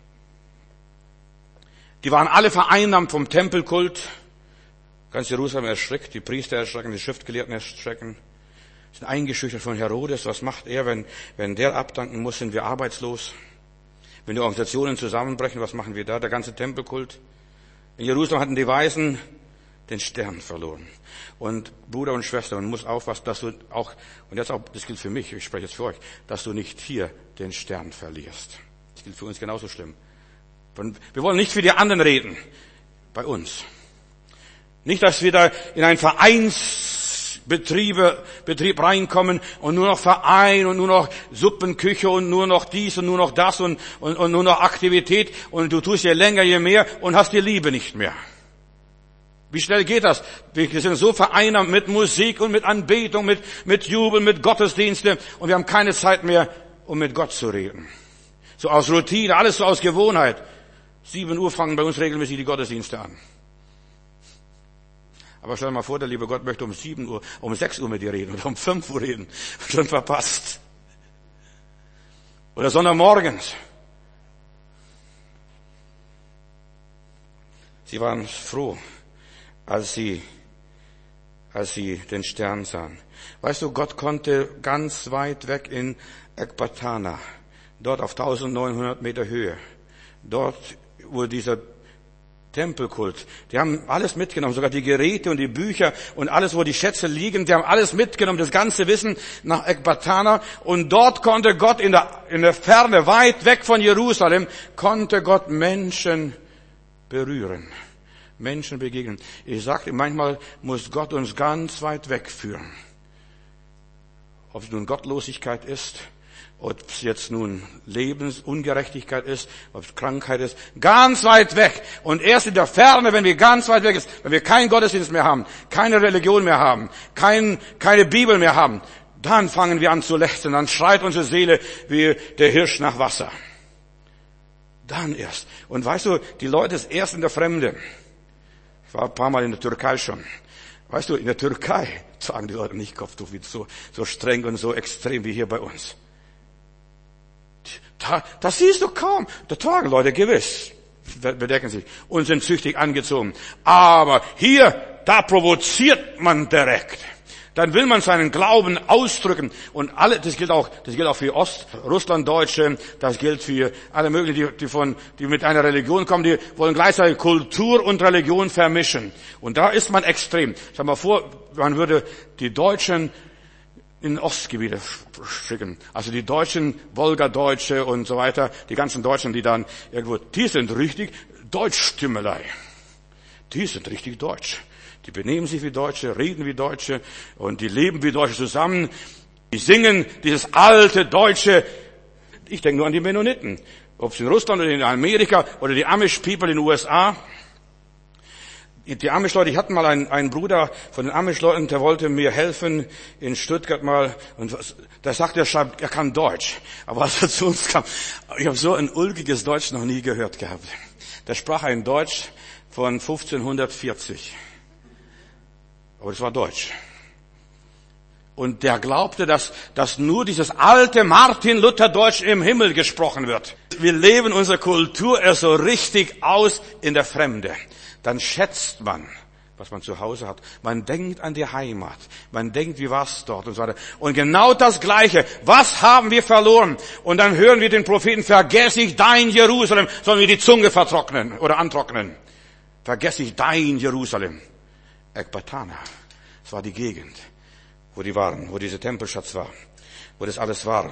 Die waren alle vereinnahmt vom Tempelkult. Ganz Jerusalem erschreckt, die Priester erschrecken, die Schriftgelehrten erschrecken. Sind eingeschüchtert von Herodes. Was macht er, wenn der abdanken muss, sind wir arbeitslos. Wenn die Organisationen zusammenbrechen, was machen wir da? Der ganze Tempelkult. In Jerusalem hatten die Weisen den Stern verloren. Und Bruder und Schwester, man muss aufpassen, dass du auch, und jetzt auch, das gilt für mich, ich spreche jetzt für euch, dass du nicht hier den Stern verlierst. Das gilt für uns genauso schlimm. Wir wollen nicht für die anderen reden. Bei uns. Nicht, dass wir da in einen Betrieb reinkommen und nur noch Verein und nur noch Suppenküche und nur noch dies und nur noch das und nur noch Aktivität und du tust je länger, je mehr und hast die Liebe nicht mehr. Wie schnell geht das? Wir sind so vereinnahmt mit Musik und mit Anbetung, mit Jubel, mit Gottesdienste und wir haben keine Zeit mehr, um mit Gott zu reden. So aus Routine, alles so aus Gewohnheit. 7 Uhr fangen bei uns regelmäßig die Gottesdienste an. Aber stell dir mal vor, der liebe Gott möchte um 7 Uhr, um 6 Uhr mit dir reden oder um 5 Uhr reden. Schon verpasst. Oder Sonntagmorgens. Sie waren froh, als sie den Stern sahen. Weißt du, Gott konnte ganz weit weg in Ekbatana, dort auf 1900 Meter Höhe, dort, wo dieser Tempelkult, die haben alles mitgenommen, sogar die Geräte und die Bücher und alles, wo die Schätze liegen, die haben alles mitgenommen, das ganze Wissen nach Ekbatana und dort konnte Gott in der Ferne, weit weg von Jerusalem, konnte Gott Menschen berühren, Menschen begegnen. Ich sagte, manchmal muss Gott uns ganz weit wegführen. Ob es nun Gottlosigkeit ist, ob es jetzt nun Lebensungerechtigkeit ist, ob es Krankheit ist, ganz weit weg. Und erst in der Ferne, wenn wir ganz weit weg sind, wenn wir keinen Gottesdienst mehr haben, keine Religion mehr haben, keine Bibel mehr haben, dann fangen wir an zu lechzen, dann schreit unsere Seele wie der Hirsch nach Wasser. Dann erst. Und weißt du, die Leute ist erst in der Fremde. Ich war ein paar Mal in der Türkei schon. Weißt du, in der Türkei sagen die Leute nicht Kopftuch, wie so streng und so extrem wie hier bei uns. Das siehst du kaum. Da tragen Leute gewiss, bedecken sich und sind züchtig angezogen. Aber hier, da provoziert man direkt. Dann will man seinen Glauben ausdrücken. Und das gilt auch für Russlanddeutsche, das gilt für alle möglichen, die mit einer Religion kommen, die wollen gleichzeitig Kultur und Religion vermischen. Und da ist man extrem. Stell mal vor, man würde die Deutschen in Ostgebiete schicken. Also die Deutschen, Wolgadeutsche und so weiter, die ganzen Deutschen, die dann irgendwo, die sind richtig Deutschstümmelei. Die sind richtig deutsch. Die benehmen sich wie Deutsche, reden wie Deutsche und die leben wie Deutsche zusammen. Die singen dieses alte Deutsche. Ich denke nur an die Mennoniten. Ob es in Russland oder in Amerika oder die Amish-People in den USA. Die Amish-Leute, ich hatte mal einen Bruder von den Amish-Leuten, der wollte mir helfen in Stuttgart mal. Und der sagt, er kann Deutsch. Aber als er zu uns kam, ich habe so ein ulkiges Deutsch noch nie gehört gehabt. Der sprach ein Deutsch von 1540. Aber das war Deutsch. Und der glaubte, dass nur dieses alte Martin-Luther-Deutsch im Himmel gesprochen wird. Wir leben unsere Kultur erst so richtig aus in der Fremde. Dann schätzt man, was man zu Hause hat. Man denkt an die Heimat. Man denkt, wie war's dort und so weiter. Und genau das Gleiche. Was haben wir verloren? Und dann hören wir den Propheten, vergess ich dein Jerusalem, sollen wir die Zunge vertrocknen oder antrocknen. Vergess ich dein Jerusalem. Ekbatana. Das war die Gegend, wo die waren, wo dieser Tempelschatz war, wo das alles war.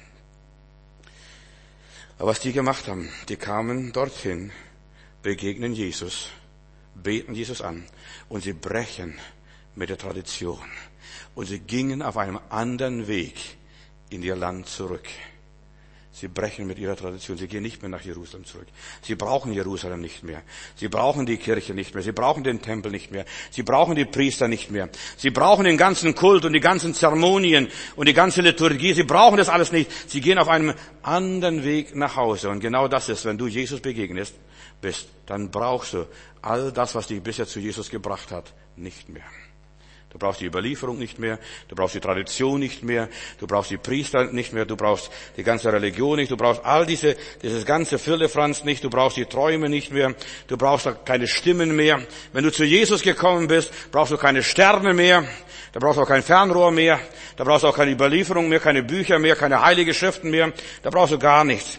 Aber was die gemacht haben, die kamen dorthin, begegnen Jesus, beten Jesus an und sie brechen mit der Tradition. Und sie gingen auf einem anderen Weg in ihr Land zurück. Sie brechen mit ihrer Tradition. Sie gehen nicht mehr nach Jerusalem zurück. Sie brauchen Jerusalem nicht mehr. Sie brauchen die Kirche nicht mehr. Sie brauchen den Tempel nicht mehr. Sie brauchen die Priester nicht mehr. Sie brauchen den ganzen Kult und die ganzen Zeremonien und die ganze Liturgie. Sie brauchen das alles nicht. Sie gehen auf einem anderen Weg nach Hause. Und genau das ist, wenn du Jesus begegnet bist, dann brauchst du all das, was dich bisher zu Jesus gebracht hat, nicht mehr. Du brauchst die Überlieferung nicht mehr, du brauchst die Tradition nicht mehr, du brauchst die Priester nicht mehr, du brauchst die ganze Religion nicht, du brauchst all dieses ganze Firlefanz nicht, du brauchst die Träume nicht mehr, du brauchst keine Stimmen mehr. Wenn du zu Jesus gekommen bist, brauchst du keine Sterne mehr, Da brauchst du auch kein Fernrohr mehr. Da brauchst du auch keine Überlieferung mehr, keine Bücher mehr, keine heilige Schriften mehr. Da brauchst du gar nichts.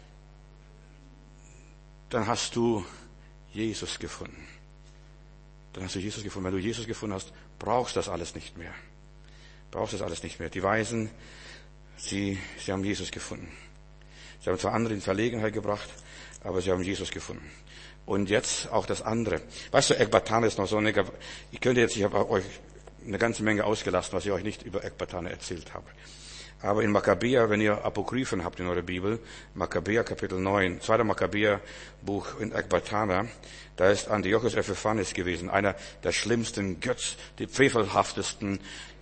Dann hast du Jesus gefunden. Dann hast du Jesus gefunden. Wenn du Jesus gefunden hast, brauchst du das alles nicht mehr. Brauchst das alles nicht mehr. Die Weisen, sie haben Jesus gefunden. Sie haben zwar andere in Verlegenheit gebracht, aber sie haben Jesus gefunden. Und jetzt auch das andere. Weißt du, Ekbatana ist noch so eine, ich habe euch eine ganze Menge ausgelassen, was ich euch nicht über Ekbatana erzählt habe. Aber in Makkabäer, wenn ihr Apokryphen habt in eurer Bibel, Makkabäer Kapitel 9, 2. Makkabäer Buch in Ekbatana, da ist Antiochos Epiphanes gewesen, einer der schlimmsten die frevelhaftesten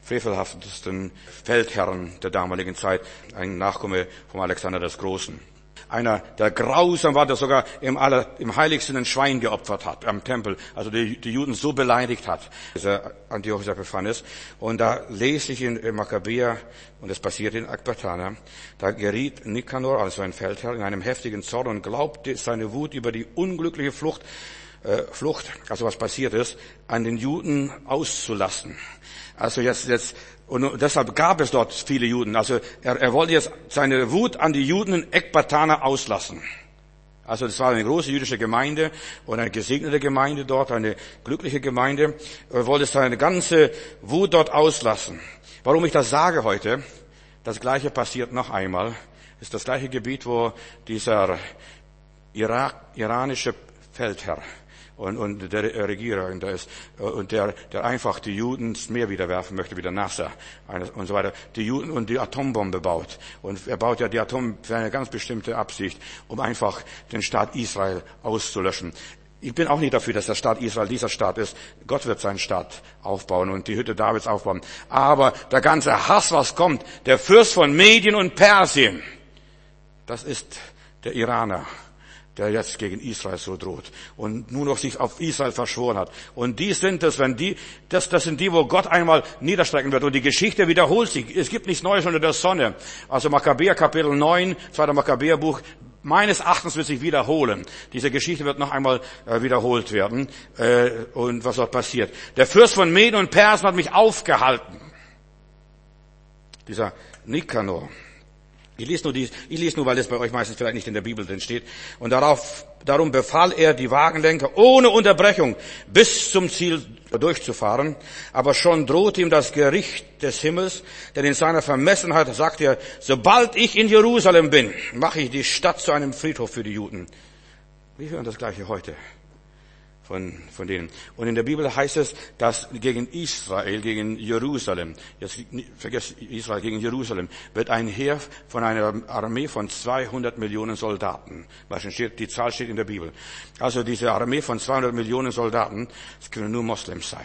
Feldherren der damaligen Zeit, ein Nachkomme von Alexander des Großen. Einer, der grausam war, der sogar im Heiligsten ein Schwein geopfert hat am Tempel, also die Juden so beleidigt hat, dieser Antiochos Epiphanes. Und da lese ich in Makkabäer, und das passiert in Ekbatana, da geriet Nikanor, also ein Feldherr, in einem heftigen Zorn und glaubte, seine Wut über die unglückliche Flucht, also was passiert ist, an den Juden auszulassen. Also jetzt, und deshalb gab es dort viele Juden. Also er wollte jetzt seine Wut an die Juden in Ekbatana auslassen. Also das war eine große jüdische Gemeinde und eine gesegnete Gemeinde dort, eine glückliche Gemeinde. Er wollte seine ganze Wut dort auslassen. Warum ich das sage heute, das Gleiche passiert noch einmal. Das ist das gleiche Gebiet, wo dieser iranische Feldherr und der Regierer und der einfach die Juden ins Meer wieder werfen möchte, wie der Nasser und so weiter, die Juden und die Atombombe baut. Und er baut ja die Atombombe für eine ganz bestimmte Absicht, um einfach den Staat Israel auszulöschen. Ich bin auch nicht dafür, dass der Staat Israel dieser Staat ist. Gott wird seinen Staat aufbauen und die Hütte Davids aufbauen. Aber der ganze Hass, was kommt, der Fürst von Medien und Persien, das ist der Iraner, der jetzt gegen Israel so droht und nur noch sich auf Israel verschworen hat. Und die sind es, das sind die, wo Gott einmal niederstrecken wird. Und die Geschichte wiederholt sich. Es gibt nichts Neues unter der Sonne. Also Makkabäer Kapitel 9, 2. Makkabäer Buch, meines Erachtens wird sich wiederholen. Diese Geschichte wird noch einmal wiederholt werden. Und was dort passiert. Der Fürst von Medien und Persien hat mich aufgehalten. Dieser Nikanor. Ich lese nur, weil es bei euch meistens vielleicht nicht in der Bibel drin steht. Und darum befahl er, die Wagenlenker ohne Unterbrechung bis zum Ziel durchzufahren. Aber schon drohte ihm das Gericht des Himmels, denn in seiner Vermessenheit sagte er, sobald ich in Jerusalem bin, mache ich die Stadt zu einem Friedhof für die Juden. Wir hören das Gleiche heute von denen. Und in der Bibel heißt es, dass gegen Israel, gegen Jerusalem, jetzt vergesst Israel, gegen Jerusalem, wird ein Heer von einer Armee von 200 Millionen Soldaten. Die Zahl steht in der Bibel. Also diese Armee von 200 Millionen Soldaten, das können nur Moslems sein.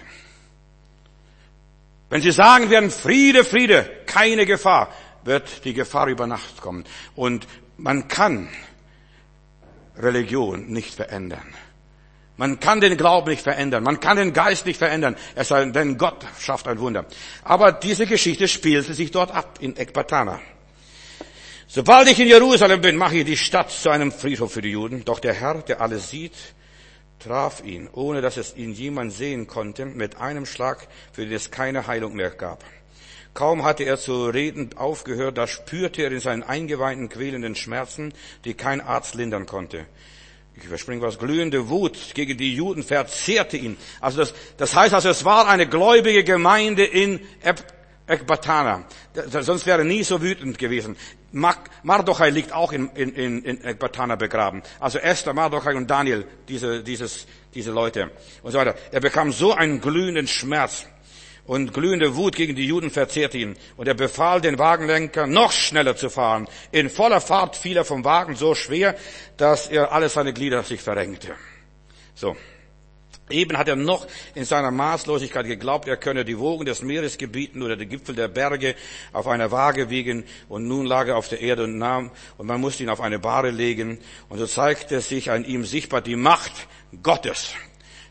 Wenn sie sagen werden, Friede, Friede, keine Gefahr, wird die Gefahr über Nacht kommen. Und man kann Religion nicht verändern. Man kann den Glauben nicht verändern. Man kann den Geist nicht verändern. Es sei denn, Gott schafft ein Wunder. Aber diese Geschichte spielte sich dort ab in Ekbatana. Sobald ich in Jerusalem bin, mache ich die Stadt zu einem Friedhof für die Juden. Doch der Herr, der alles sieht, traf ihn, ohne dass es ihn jemand sehen konnte, mit einem Schlag, für den es keine Heilung mehr gab. Kaum hatte er zu reden aufgehört, da spürte er in seinen Eingeweiden quälenden Schmerzen, die kein Arzt lindern konnte. Ich überspringe was. Glühende Wut gegen die Juden verzehrte ihn. Also das heißt, es war eine gläubige Gemeinde in Ekbatana. Sonst wäre nie so wütend gewesen. Mardochai liegt auch in Ekbatana begraben. Also Esther, Mardochai und Daniel, diese Leute und so weiter. Er bekam so einen glühenden Schmerz. Und glühende Wut gegen die Juden verzehrte ihn. Und er befahl den Wagenlenker, noch schneller zu fahren. In voller Fahrt fiel er vom Wagen so schwer, dass er alle seine Glieder sich verrenkte. So. Eben hat er noch in seiner Maßlosigkeit geglaubt, er könne die Wogen des Meeres gebieten oder die Gipfel der Berge auf einer Waage wiegen. Und nun lag er auf der Erde und man musste ihn auf eine Bahre legen. Und so zeigte sich an ihm sichtbar die Macht Gottes.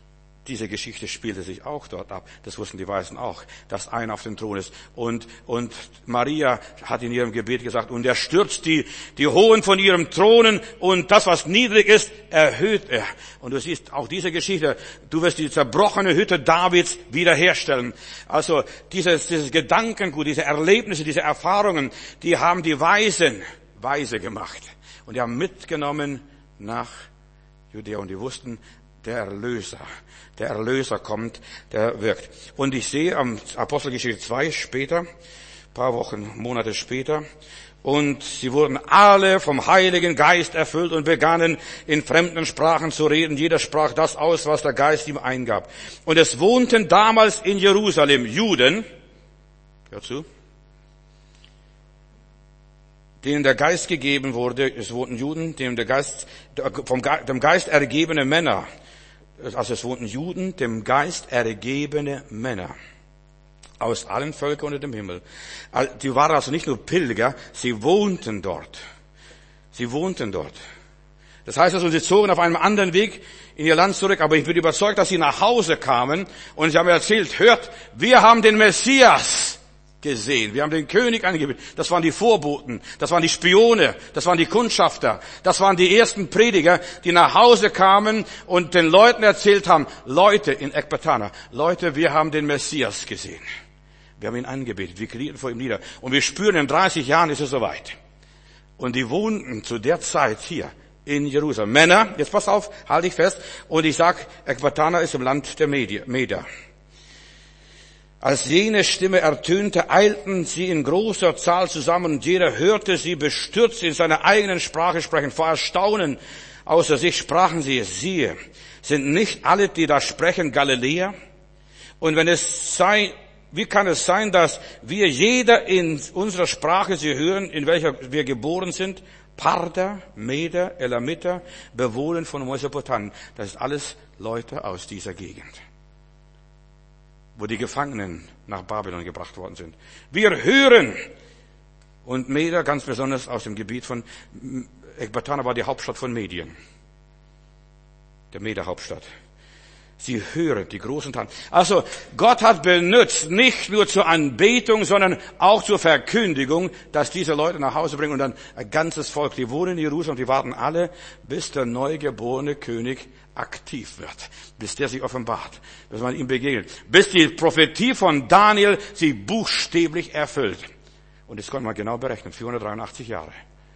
diese Geschichte spielte sich auch dort ab. Das wussten die Weisen auch, dass einer auf dem Thron ist. Und Maria hat in ihrem Gebet gesagt, und er stürzt die Hohen von ihrem Thronen und das, was niedrig ist, erhöht er. Und du siehst auch diese Geschichte, du wirst die zerbrochene Hütte Davids wiederherstellen. Also dieses Gedankengut, diese Erlebnisse, diese Erfahrungen, die haben die Weisen weise gemacht. Und die haben mitgenommen nach Judäa. Und die wussten, der Erlöser kommt, der wirkt. Und ich sehe am Apostelgeschichte 2 später, paar Wochen, Monate später, und sie wurden alle vom Heiligen Geist erfüllt und begannen in fremden Sprachen zu reden. Jeder sprach das aus, was der Geist ihm eingab. Und es wohnten damals in Jerusalem Juden, hör zu, denen der Geist gegeben wurde. Es wohnten Juden, denen dem Geist ergebene Männer. Also es wohnten Juden, dem Geist ergebene Männer aus allen Völkern unter dem Himmel. Die waren also nicht nur Pilger, sie wohnten dort. Sie wohnten dort. Das heißt also, sie zogen auf einem anderen Weg in ihr Land zurück, aber ich bin überzeugt, dass sie nach Hause kamen und sie haben erzählt, hört, wir haben den Messias gesehen. Wir haben den König angebetet. Das waren die Vorboten, das waren die Spione, das waren die Kundschafter, das waren die ersten Prediger, die nach Hause kamen und den Leuten erzählt haben, Leute in Ekbatana, Leute, wir haben den Messias gesehen. Wir haben ihn angebetet, wir knieten vor ihm nieder. Und wir spüren, in 30 Jahren ist es soweit. Und die wohnten zu der Zeit hier in Jerusalem. Männer, jetzt pass auf, halte ich fest. Und ich sag, Ekbatana ist im Land der Meder. Als jene Stimme ertönte, eilten sie in großer Zahl zusammen und jeder hörte sie bestürzt in seiner eigenen Sprache sprechen. Vor Erstaunen außer sich sprachen sie, siehe, sind nicht alle, die da sprechen, Galiläer? Und wie kann es sein, dass wir jeder in unserer Sprache sie hören, in welcher wir geboren sind? Parther, Meder, Elamiter, bewohnen von Mesopotamien. Das ist alles Leute aus dieser Gegend, wo die Gefangenen nach Babylon gebracht worden sind. Wir hören, und Meder ganz besonders aus dem Gebiet von Ekbatana war die Hauptstadt von Medien, der Meder-Hauptstadt. Sie hören die großen Taten. Also Gott hat benutzt, nicht nur zur Anbetung, sondern auch zur Verkündigung, dass diese Leute nach Hause bringen und dann ein ganzes Volk, die wohnen in Jerusalem, die warten alle, bis der neugeborene König aktiv wird, bis der sich offenbart, bis man ihm begegnet, bis die Prophetie von Daniel sich buchstäblich erfüllt. Und das konnte man genau berechnen, 483 Jahre.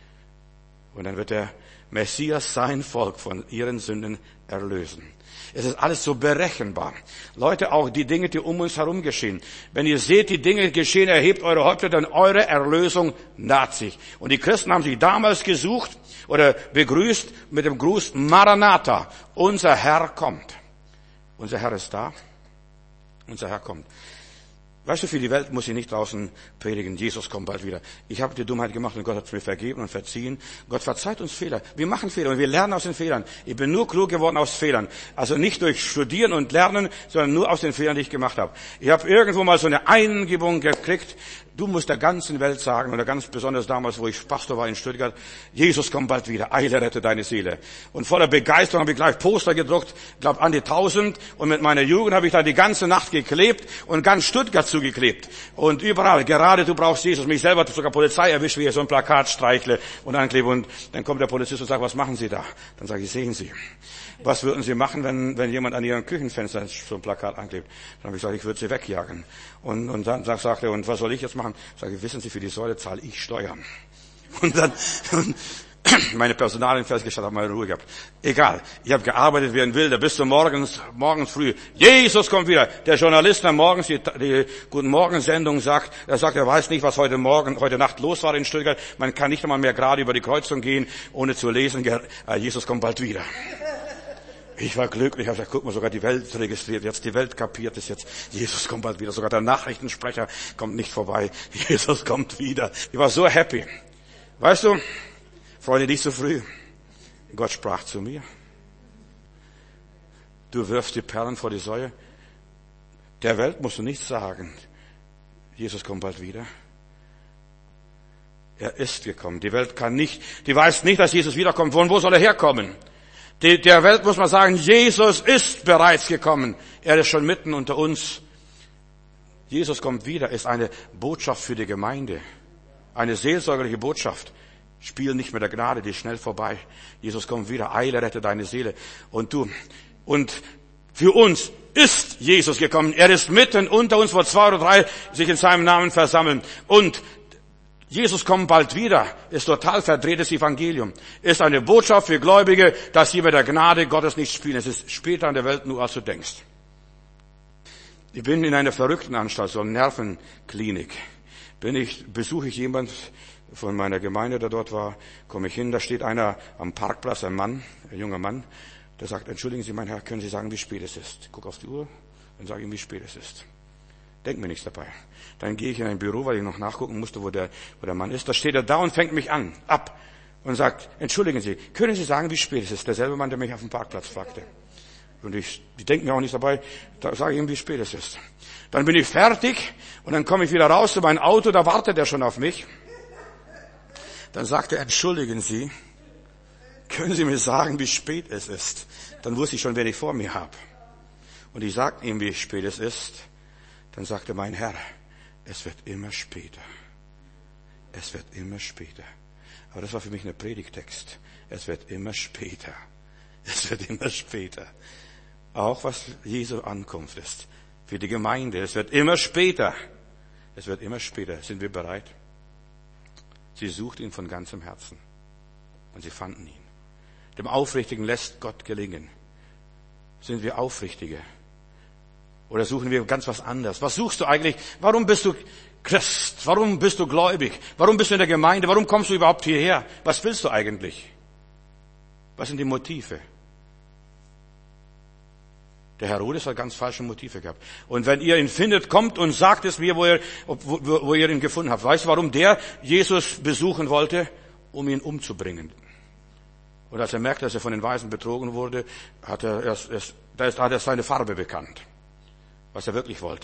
Und dann wird der Messias sein Volk von ihren Sünden erlösen. Es ist alles so berechenbar. Leute, auch die Dinge, die um uns herum geschehen. Wenn ihr seht, die Dinge geschehen, erhebt eure Häupter, denn eure Erlösung naht sich. Und die Christen haben sich damals gesucht oder begrüßt mit dem Gruß Maranatha. Unser Herr kommt. Unser Herr ist da. Unser Herr kommt. Weißt du, für die Welt muss ich nicht draußen predigen, Jesus kommt bald wieder. Ich habe die Dummheit gemacht und Gott hat es mir vergeben und verziehen. Gott verzeiht uns Fehler. Wir machen Fehler und wir lernen aus den Fehlern. Ich bin nur klug geworden aus Fehlern. Also nicht durch Studieren und Lernen, sondern nur aus den Fehlern, die ich gemacht habe. Ich habe irgendwo mal so eine Eingebung gekriegt. Du musst der ganzen Welt sagen, oder ganz besonders damals, wo ich Pastor war in Stuttgart, Jesus kommt bald wieder, eile, rette deine Seele. Und voller Begeisterung habe ich gleich Poster gedruckt, glaub an die 1000. Und mit meiner Jugend habe ich da die ganze Nacht geklebt und ganz Stuttgart zugeklebt. Und überall, gerade du brauchst Jesus. Mich selber hat sogar Polizei erwischt, wie ich so ein Plakat streichle und anklebe. Und dann kommt der Polizist und sagt, was machen Sie da? Dann sage ich, sehen Sie. Was würden Sie machen, wenn jemand an Ihrem Küchenfenster so ein Plakat anklebt? Dann habe ich gesagt, ich würde Sie wegjagen. Und dann sagt er, und was soll ich jetzt machen? Sage ich, wissen Sie, für die Säule zahle ich Steuern. Und dann, meine Personalien festgestellt, habe meine Ruhe gehabt. Egal, ich habe gearbeitet wie ein Wilder bis zum morgens früh. Jesus kommt wieder. Der Journalist, der morgens die Guten Morgen-Sendung sagt, er weiß nicht, was heute Nacht los war in Stuttgart. Man kann nicht einmal mehr gerade über die Kreuzung gehen, ohne zu lesen, Jesus kommt bald wieder. Ich war glücklich, ich habe gesagt, guck mal, sogar die Welt registriert, jetzt die Welt kapiert es jetzt. Jesus kommt bald wieder, sogar der Nachrichtensprecher kommt nicht vorbei. Jesus kommt wieder. Ich war so happy. Weißt du, Freunde, nicht so früh. Gott sprach zu mir. Du wirfst die Perlen vor die Säue. Der Welt musst du nichts sagen. Jesus kommt bald wieder. Er ist gekommen. Die Welt die weiß nicht, dass Jesus wiederkommt. Von wo soll er herkommen? Der Welt muss man sagen, Jesus ist bereits gekommen. Er ist schon mitten unter uns. Jesus kommt wieder, ist eine Botschaft für die Gemeinde. Eine seelsorgerliche Botschaft. Spiel nicht mit der Gnade, die ist schnell vorbei. Jesus kommt wieder, eile, rette deine Seele. Und für uns ist Jesus gekommen. Er ist mitten unter uns, wo 2 oder 3 sich in seinem Namen versammeln. Und Jesus kommt bald wieder, ist total verdrehtes Evangelium. Ist eine Botschaft für Gläubige, dass sie mit der Gnade Gottes nicht spielen. Es ist später an der Welt nur, als du denkst. Ich bin in einer verrückten Anstalt, so eine Nervenklinik. Besuche ich jemand von meiner Gemeinde, der dort war, komme ich hin, da steht einer am Parkplatz, ein junger Mann, der sagt, entschuldigen Sie, mein Herr, können Sie sagen, wie spät es ist? Ich gucke auf die Uhr und sage ihm, wie spät es ist. Denk mir nichts dabei. Dann gehe ich in ein Büro, weil ich noch nachgucken musste, wo der Mann ist. Da steht er da und fängt mich ab und sagt, entschuldigen Sie, können Sie sagen, wie spät es ist? Derselbe Mann, der mich auf dem Parkplatz fragte. Und ich denke mir auch nichts dabei, da sage ich ihm, wie spät es ist. Dann bin ich fertig und dann komme ich wieder raus zu meinem Auto, da wartet er schon auf mich. Dann sagt er, entschuldigen Sie, können Sie mir sagen, wie spät es ist? Dann wusste ich schon, wen ich vor mir habe. Und ich sagte ihm, wie spät es ist. Dann sagte mein Herr, es wird immer später. Es wird immer später. Aber das war für mich ein Predigtext. Es wird immer später. Es wird immer später. Auch was Jesu Ankunft ist. Für die Gemeinde. Es wird immer später. Es wird immer später. Sind wir bereit? Sie sucht ihn von ganzem Herzen. Und sie fanden ihn. Dem Aufrichtigen lässt Gott gelingen. Sind wir Aufrichtige? Oder suchen wir ganz was anderes? Was suchst du eigentlich? Warum bist du Christ? Warum bist du gläubig? Warum bist du in der Gemeinde? Warum kommst du überhaupt hierher? Was willst du eigentlich? Was sind die Motive? Der Herodes hat ganz falsche Motive gehabt. Und wenn ihr ihn findet, kommt und sagt es mir, wo ihr ihn gefunden habt. Weißt du, warum der Jesus besuchen wollte? Um ihn umzubringen. Und als er merkte, dass er von den Weisen betrogen wurde, hat er seine Farbe bekannt. Was er wirklich wollte.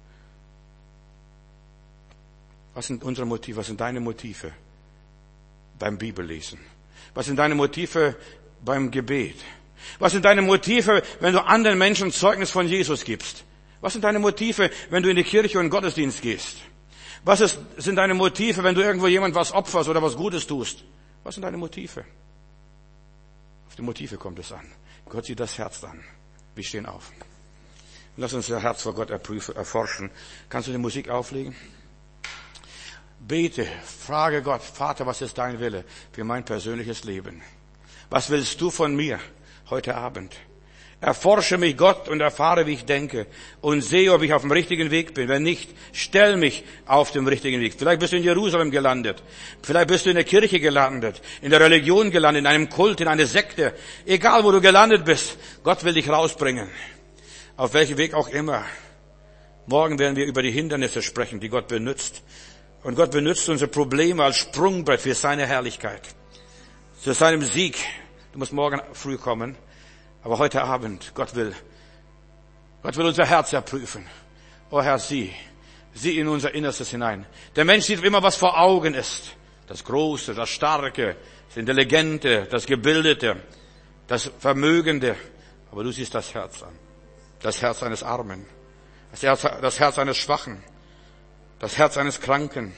Was sind unsere Motive? Was sind deine Motive beim Bibellesen? Was sind deine Motive beim Gebet? Was sind deine Motive, wenn du anderen Menschen Zeugnis von Jesus gibst? Was sind deine Motive, wenn du in die Kirche und in den Gottesdienst gehst? Sind deine Motive, wenn du irgendwo jemand was opferst oder was Gutes tust? Was sind deine Motive? Auf die Motive kommt es an. Gott sieht das Herz an. Wir stehen auf. Lass uns das Herz vor Gott erforschen. Kannst du die Musik auflegen? Bete, frage Gott, Vater, was ist dein Wille für mein persönliches Leben? Was willst du von mir heute Abend? Erforsche mich, Gott, und erfahre, wie ich denke und sehe, ob ich auf dem richtigen Weg bin. Wenn nicht, stell mich auf dem richtigen Weg. Vielleicht bist du in Jerusalem gelandet. Vielleicht bist du in der Kirche gelandet, in der Religion gelandet, in einem Kult, in einer Sekte. Egal, wo du gelandet bist, Gott will dich rausbringen. Auf welchem Weg auch immer. Morgen werden wir über die Hindernisse sprechen, die Gott benutzt. Und Gott benutzt unsere Probleme als Sprungbrett für seine Herrlichkeit. Zu seinem Sieg. Du musst morgen früh kommen. Aber heute Abend, Gott will unser Herz erprüfen. Oh Herr, sieh in unser Innerstes hinein. Der Mensch sieht immer, was vor Augen ist. Das Große, das Starke, das Intelligente, das Gebildete, das Vermögende. Aber du siehst das Herz an. Das Herz eines Armen, das Herz eines Schwachen, das Herz eines Kranken,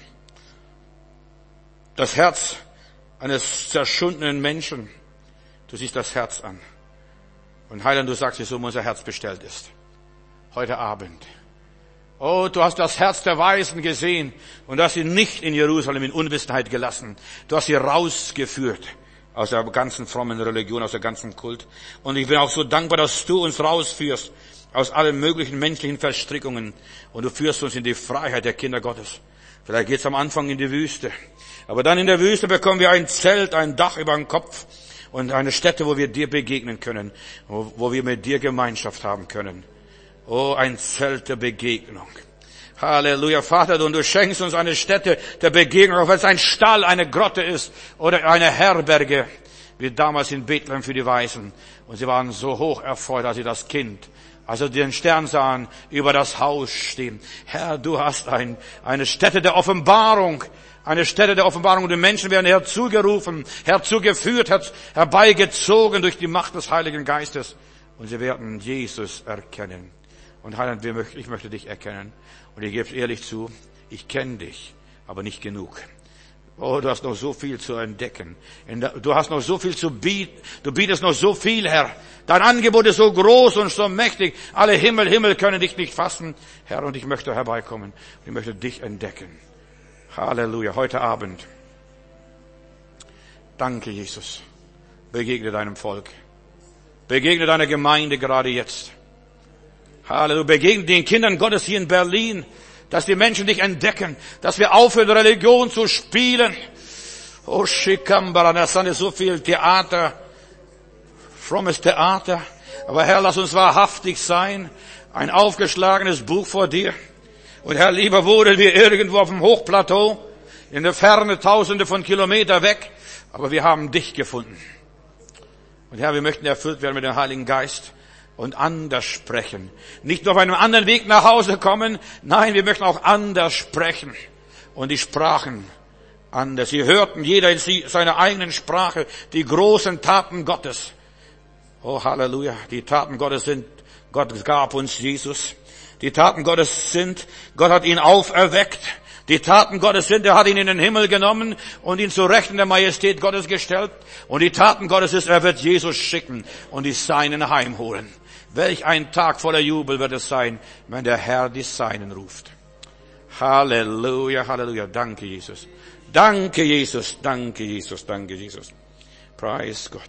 das Herz eines zerschundenen Menschen. Du siehst das Herz an. Und Heiland, du sagst, wie so unser Herz bestellt ist. Heute Abend. Oh, du hast das Herz der Weisen gesehen und du hast sie nicht in Jerusalem in Unwissenheit gelassen. Du hast sie rausgeführt aus der ganzen frommen Religion, aus der ganzen Kult. Und ich bin auch so dankbar, dass du uns rausführst aus allen möglichen menschlichen Verstrickungen. Und du führst uns in die Freiheit der Kinder Gottes. Vielleicht geht's am Anfang in die Wüste. Aber dann in der Wüste bekommen wir ein Zelt, ein Dach über dem Kopf und eine Stätte, wo wir dir begegnen können, wo wir mit dir Gemeinschaft haben können. Oh, ein Zelt der Begegnung. Halleluja, Vater, und du schenkst uns eine Stätte der Begegnung, auch wenn es ein Stall, eine Grotte ist oder eine Herberge. wie damals in Bethlehem für die Weisen. Und sie waren so hoch erfreut, als sie das Kind, als sie den Stern sahen, über das Haus stehen. Herr, du hast eine Stätte der Offenbarung, eine Stätte der Offenbarung. Und die Menschen werden herzugerufen, herzugeführt, herbeigezogen durch die Macht des Heiligen Geistes. Und sie werden Jesus erkennen. Und Heiland, ich möchte dich erkennen. Und ich gebe es ehrlich zu, ich kenne dich, aber nicht genug. Oh, du hast noch so viel zu entdecken. Du hast noch so viel zu bieten. Du bietest noch so viel, Herr. Dein Angebot ist so groß und so mächtig. Alle Himmel können dich nicht fassen. Herr, und ich möchte herbeikommen. Ich möchte dich entdecken. Halleluja. Heute Abend. Danke, Jesus. Begegne deinem Volk. Begegne deiner Gemeinde gerade jetzt. Halleluja. Begegne den Kindern Gottes hier in Berlin. Dass die Menschen dich entdecken, dass wir aufhören, Religion zu spielen. Oh, Shikambara, das ist so viel Theater, frommes Theater. Aber Herr, lass uns wahrhaftig sein, ein aufgeschlagenes Buch vor dir. Und Herr, lieber wohnen wir irgendwo auf dem Hochplateau, in der Ferne, tausende von Kilometern weg, aber wir haben dich gefunden. Und Herr, wir möchten erfüllt werden mit dem Heiligen Geist. Und anders sprechen. Nicht nur auf einem anderen Weg nach Hause kommen. Nein, wir möchten auch anders sprechen. Und die sprachen anders. Sie hörten jeder in seiner eigenen Sprache die großen Taten Gottes. Oh, Halleluja. Die Taten Gottes sind, Gott gab uns Jesus. Die Taten Gottes sind, Gott hat ihn auferweckt. Die Taten Gottes sind, er hat ihn in den Himmel genommen und ihn zu Rechten der Majestät Gottes gestellt. Und die Taten Gottes ist, er wird Jesus schicken und die Seinen heimholen. Welch ein Tag voller Jubel wird es sein, wenn der Herr die Seinen ruft. Halleluja, Halleluja. Danke, Jesus. Danke, Jesus. Danke, Jesus. Danke, Jesus. Preis Gott.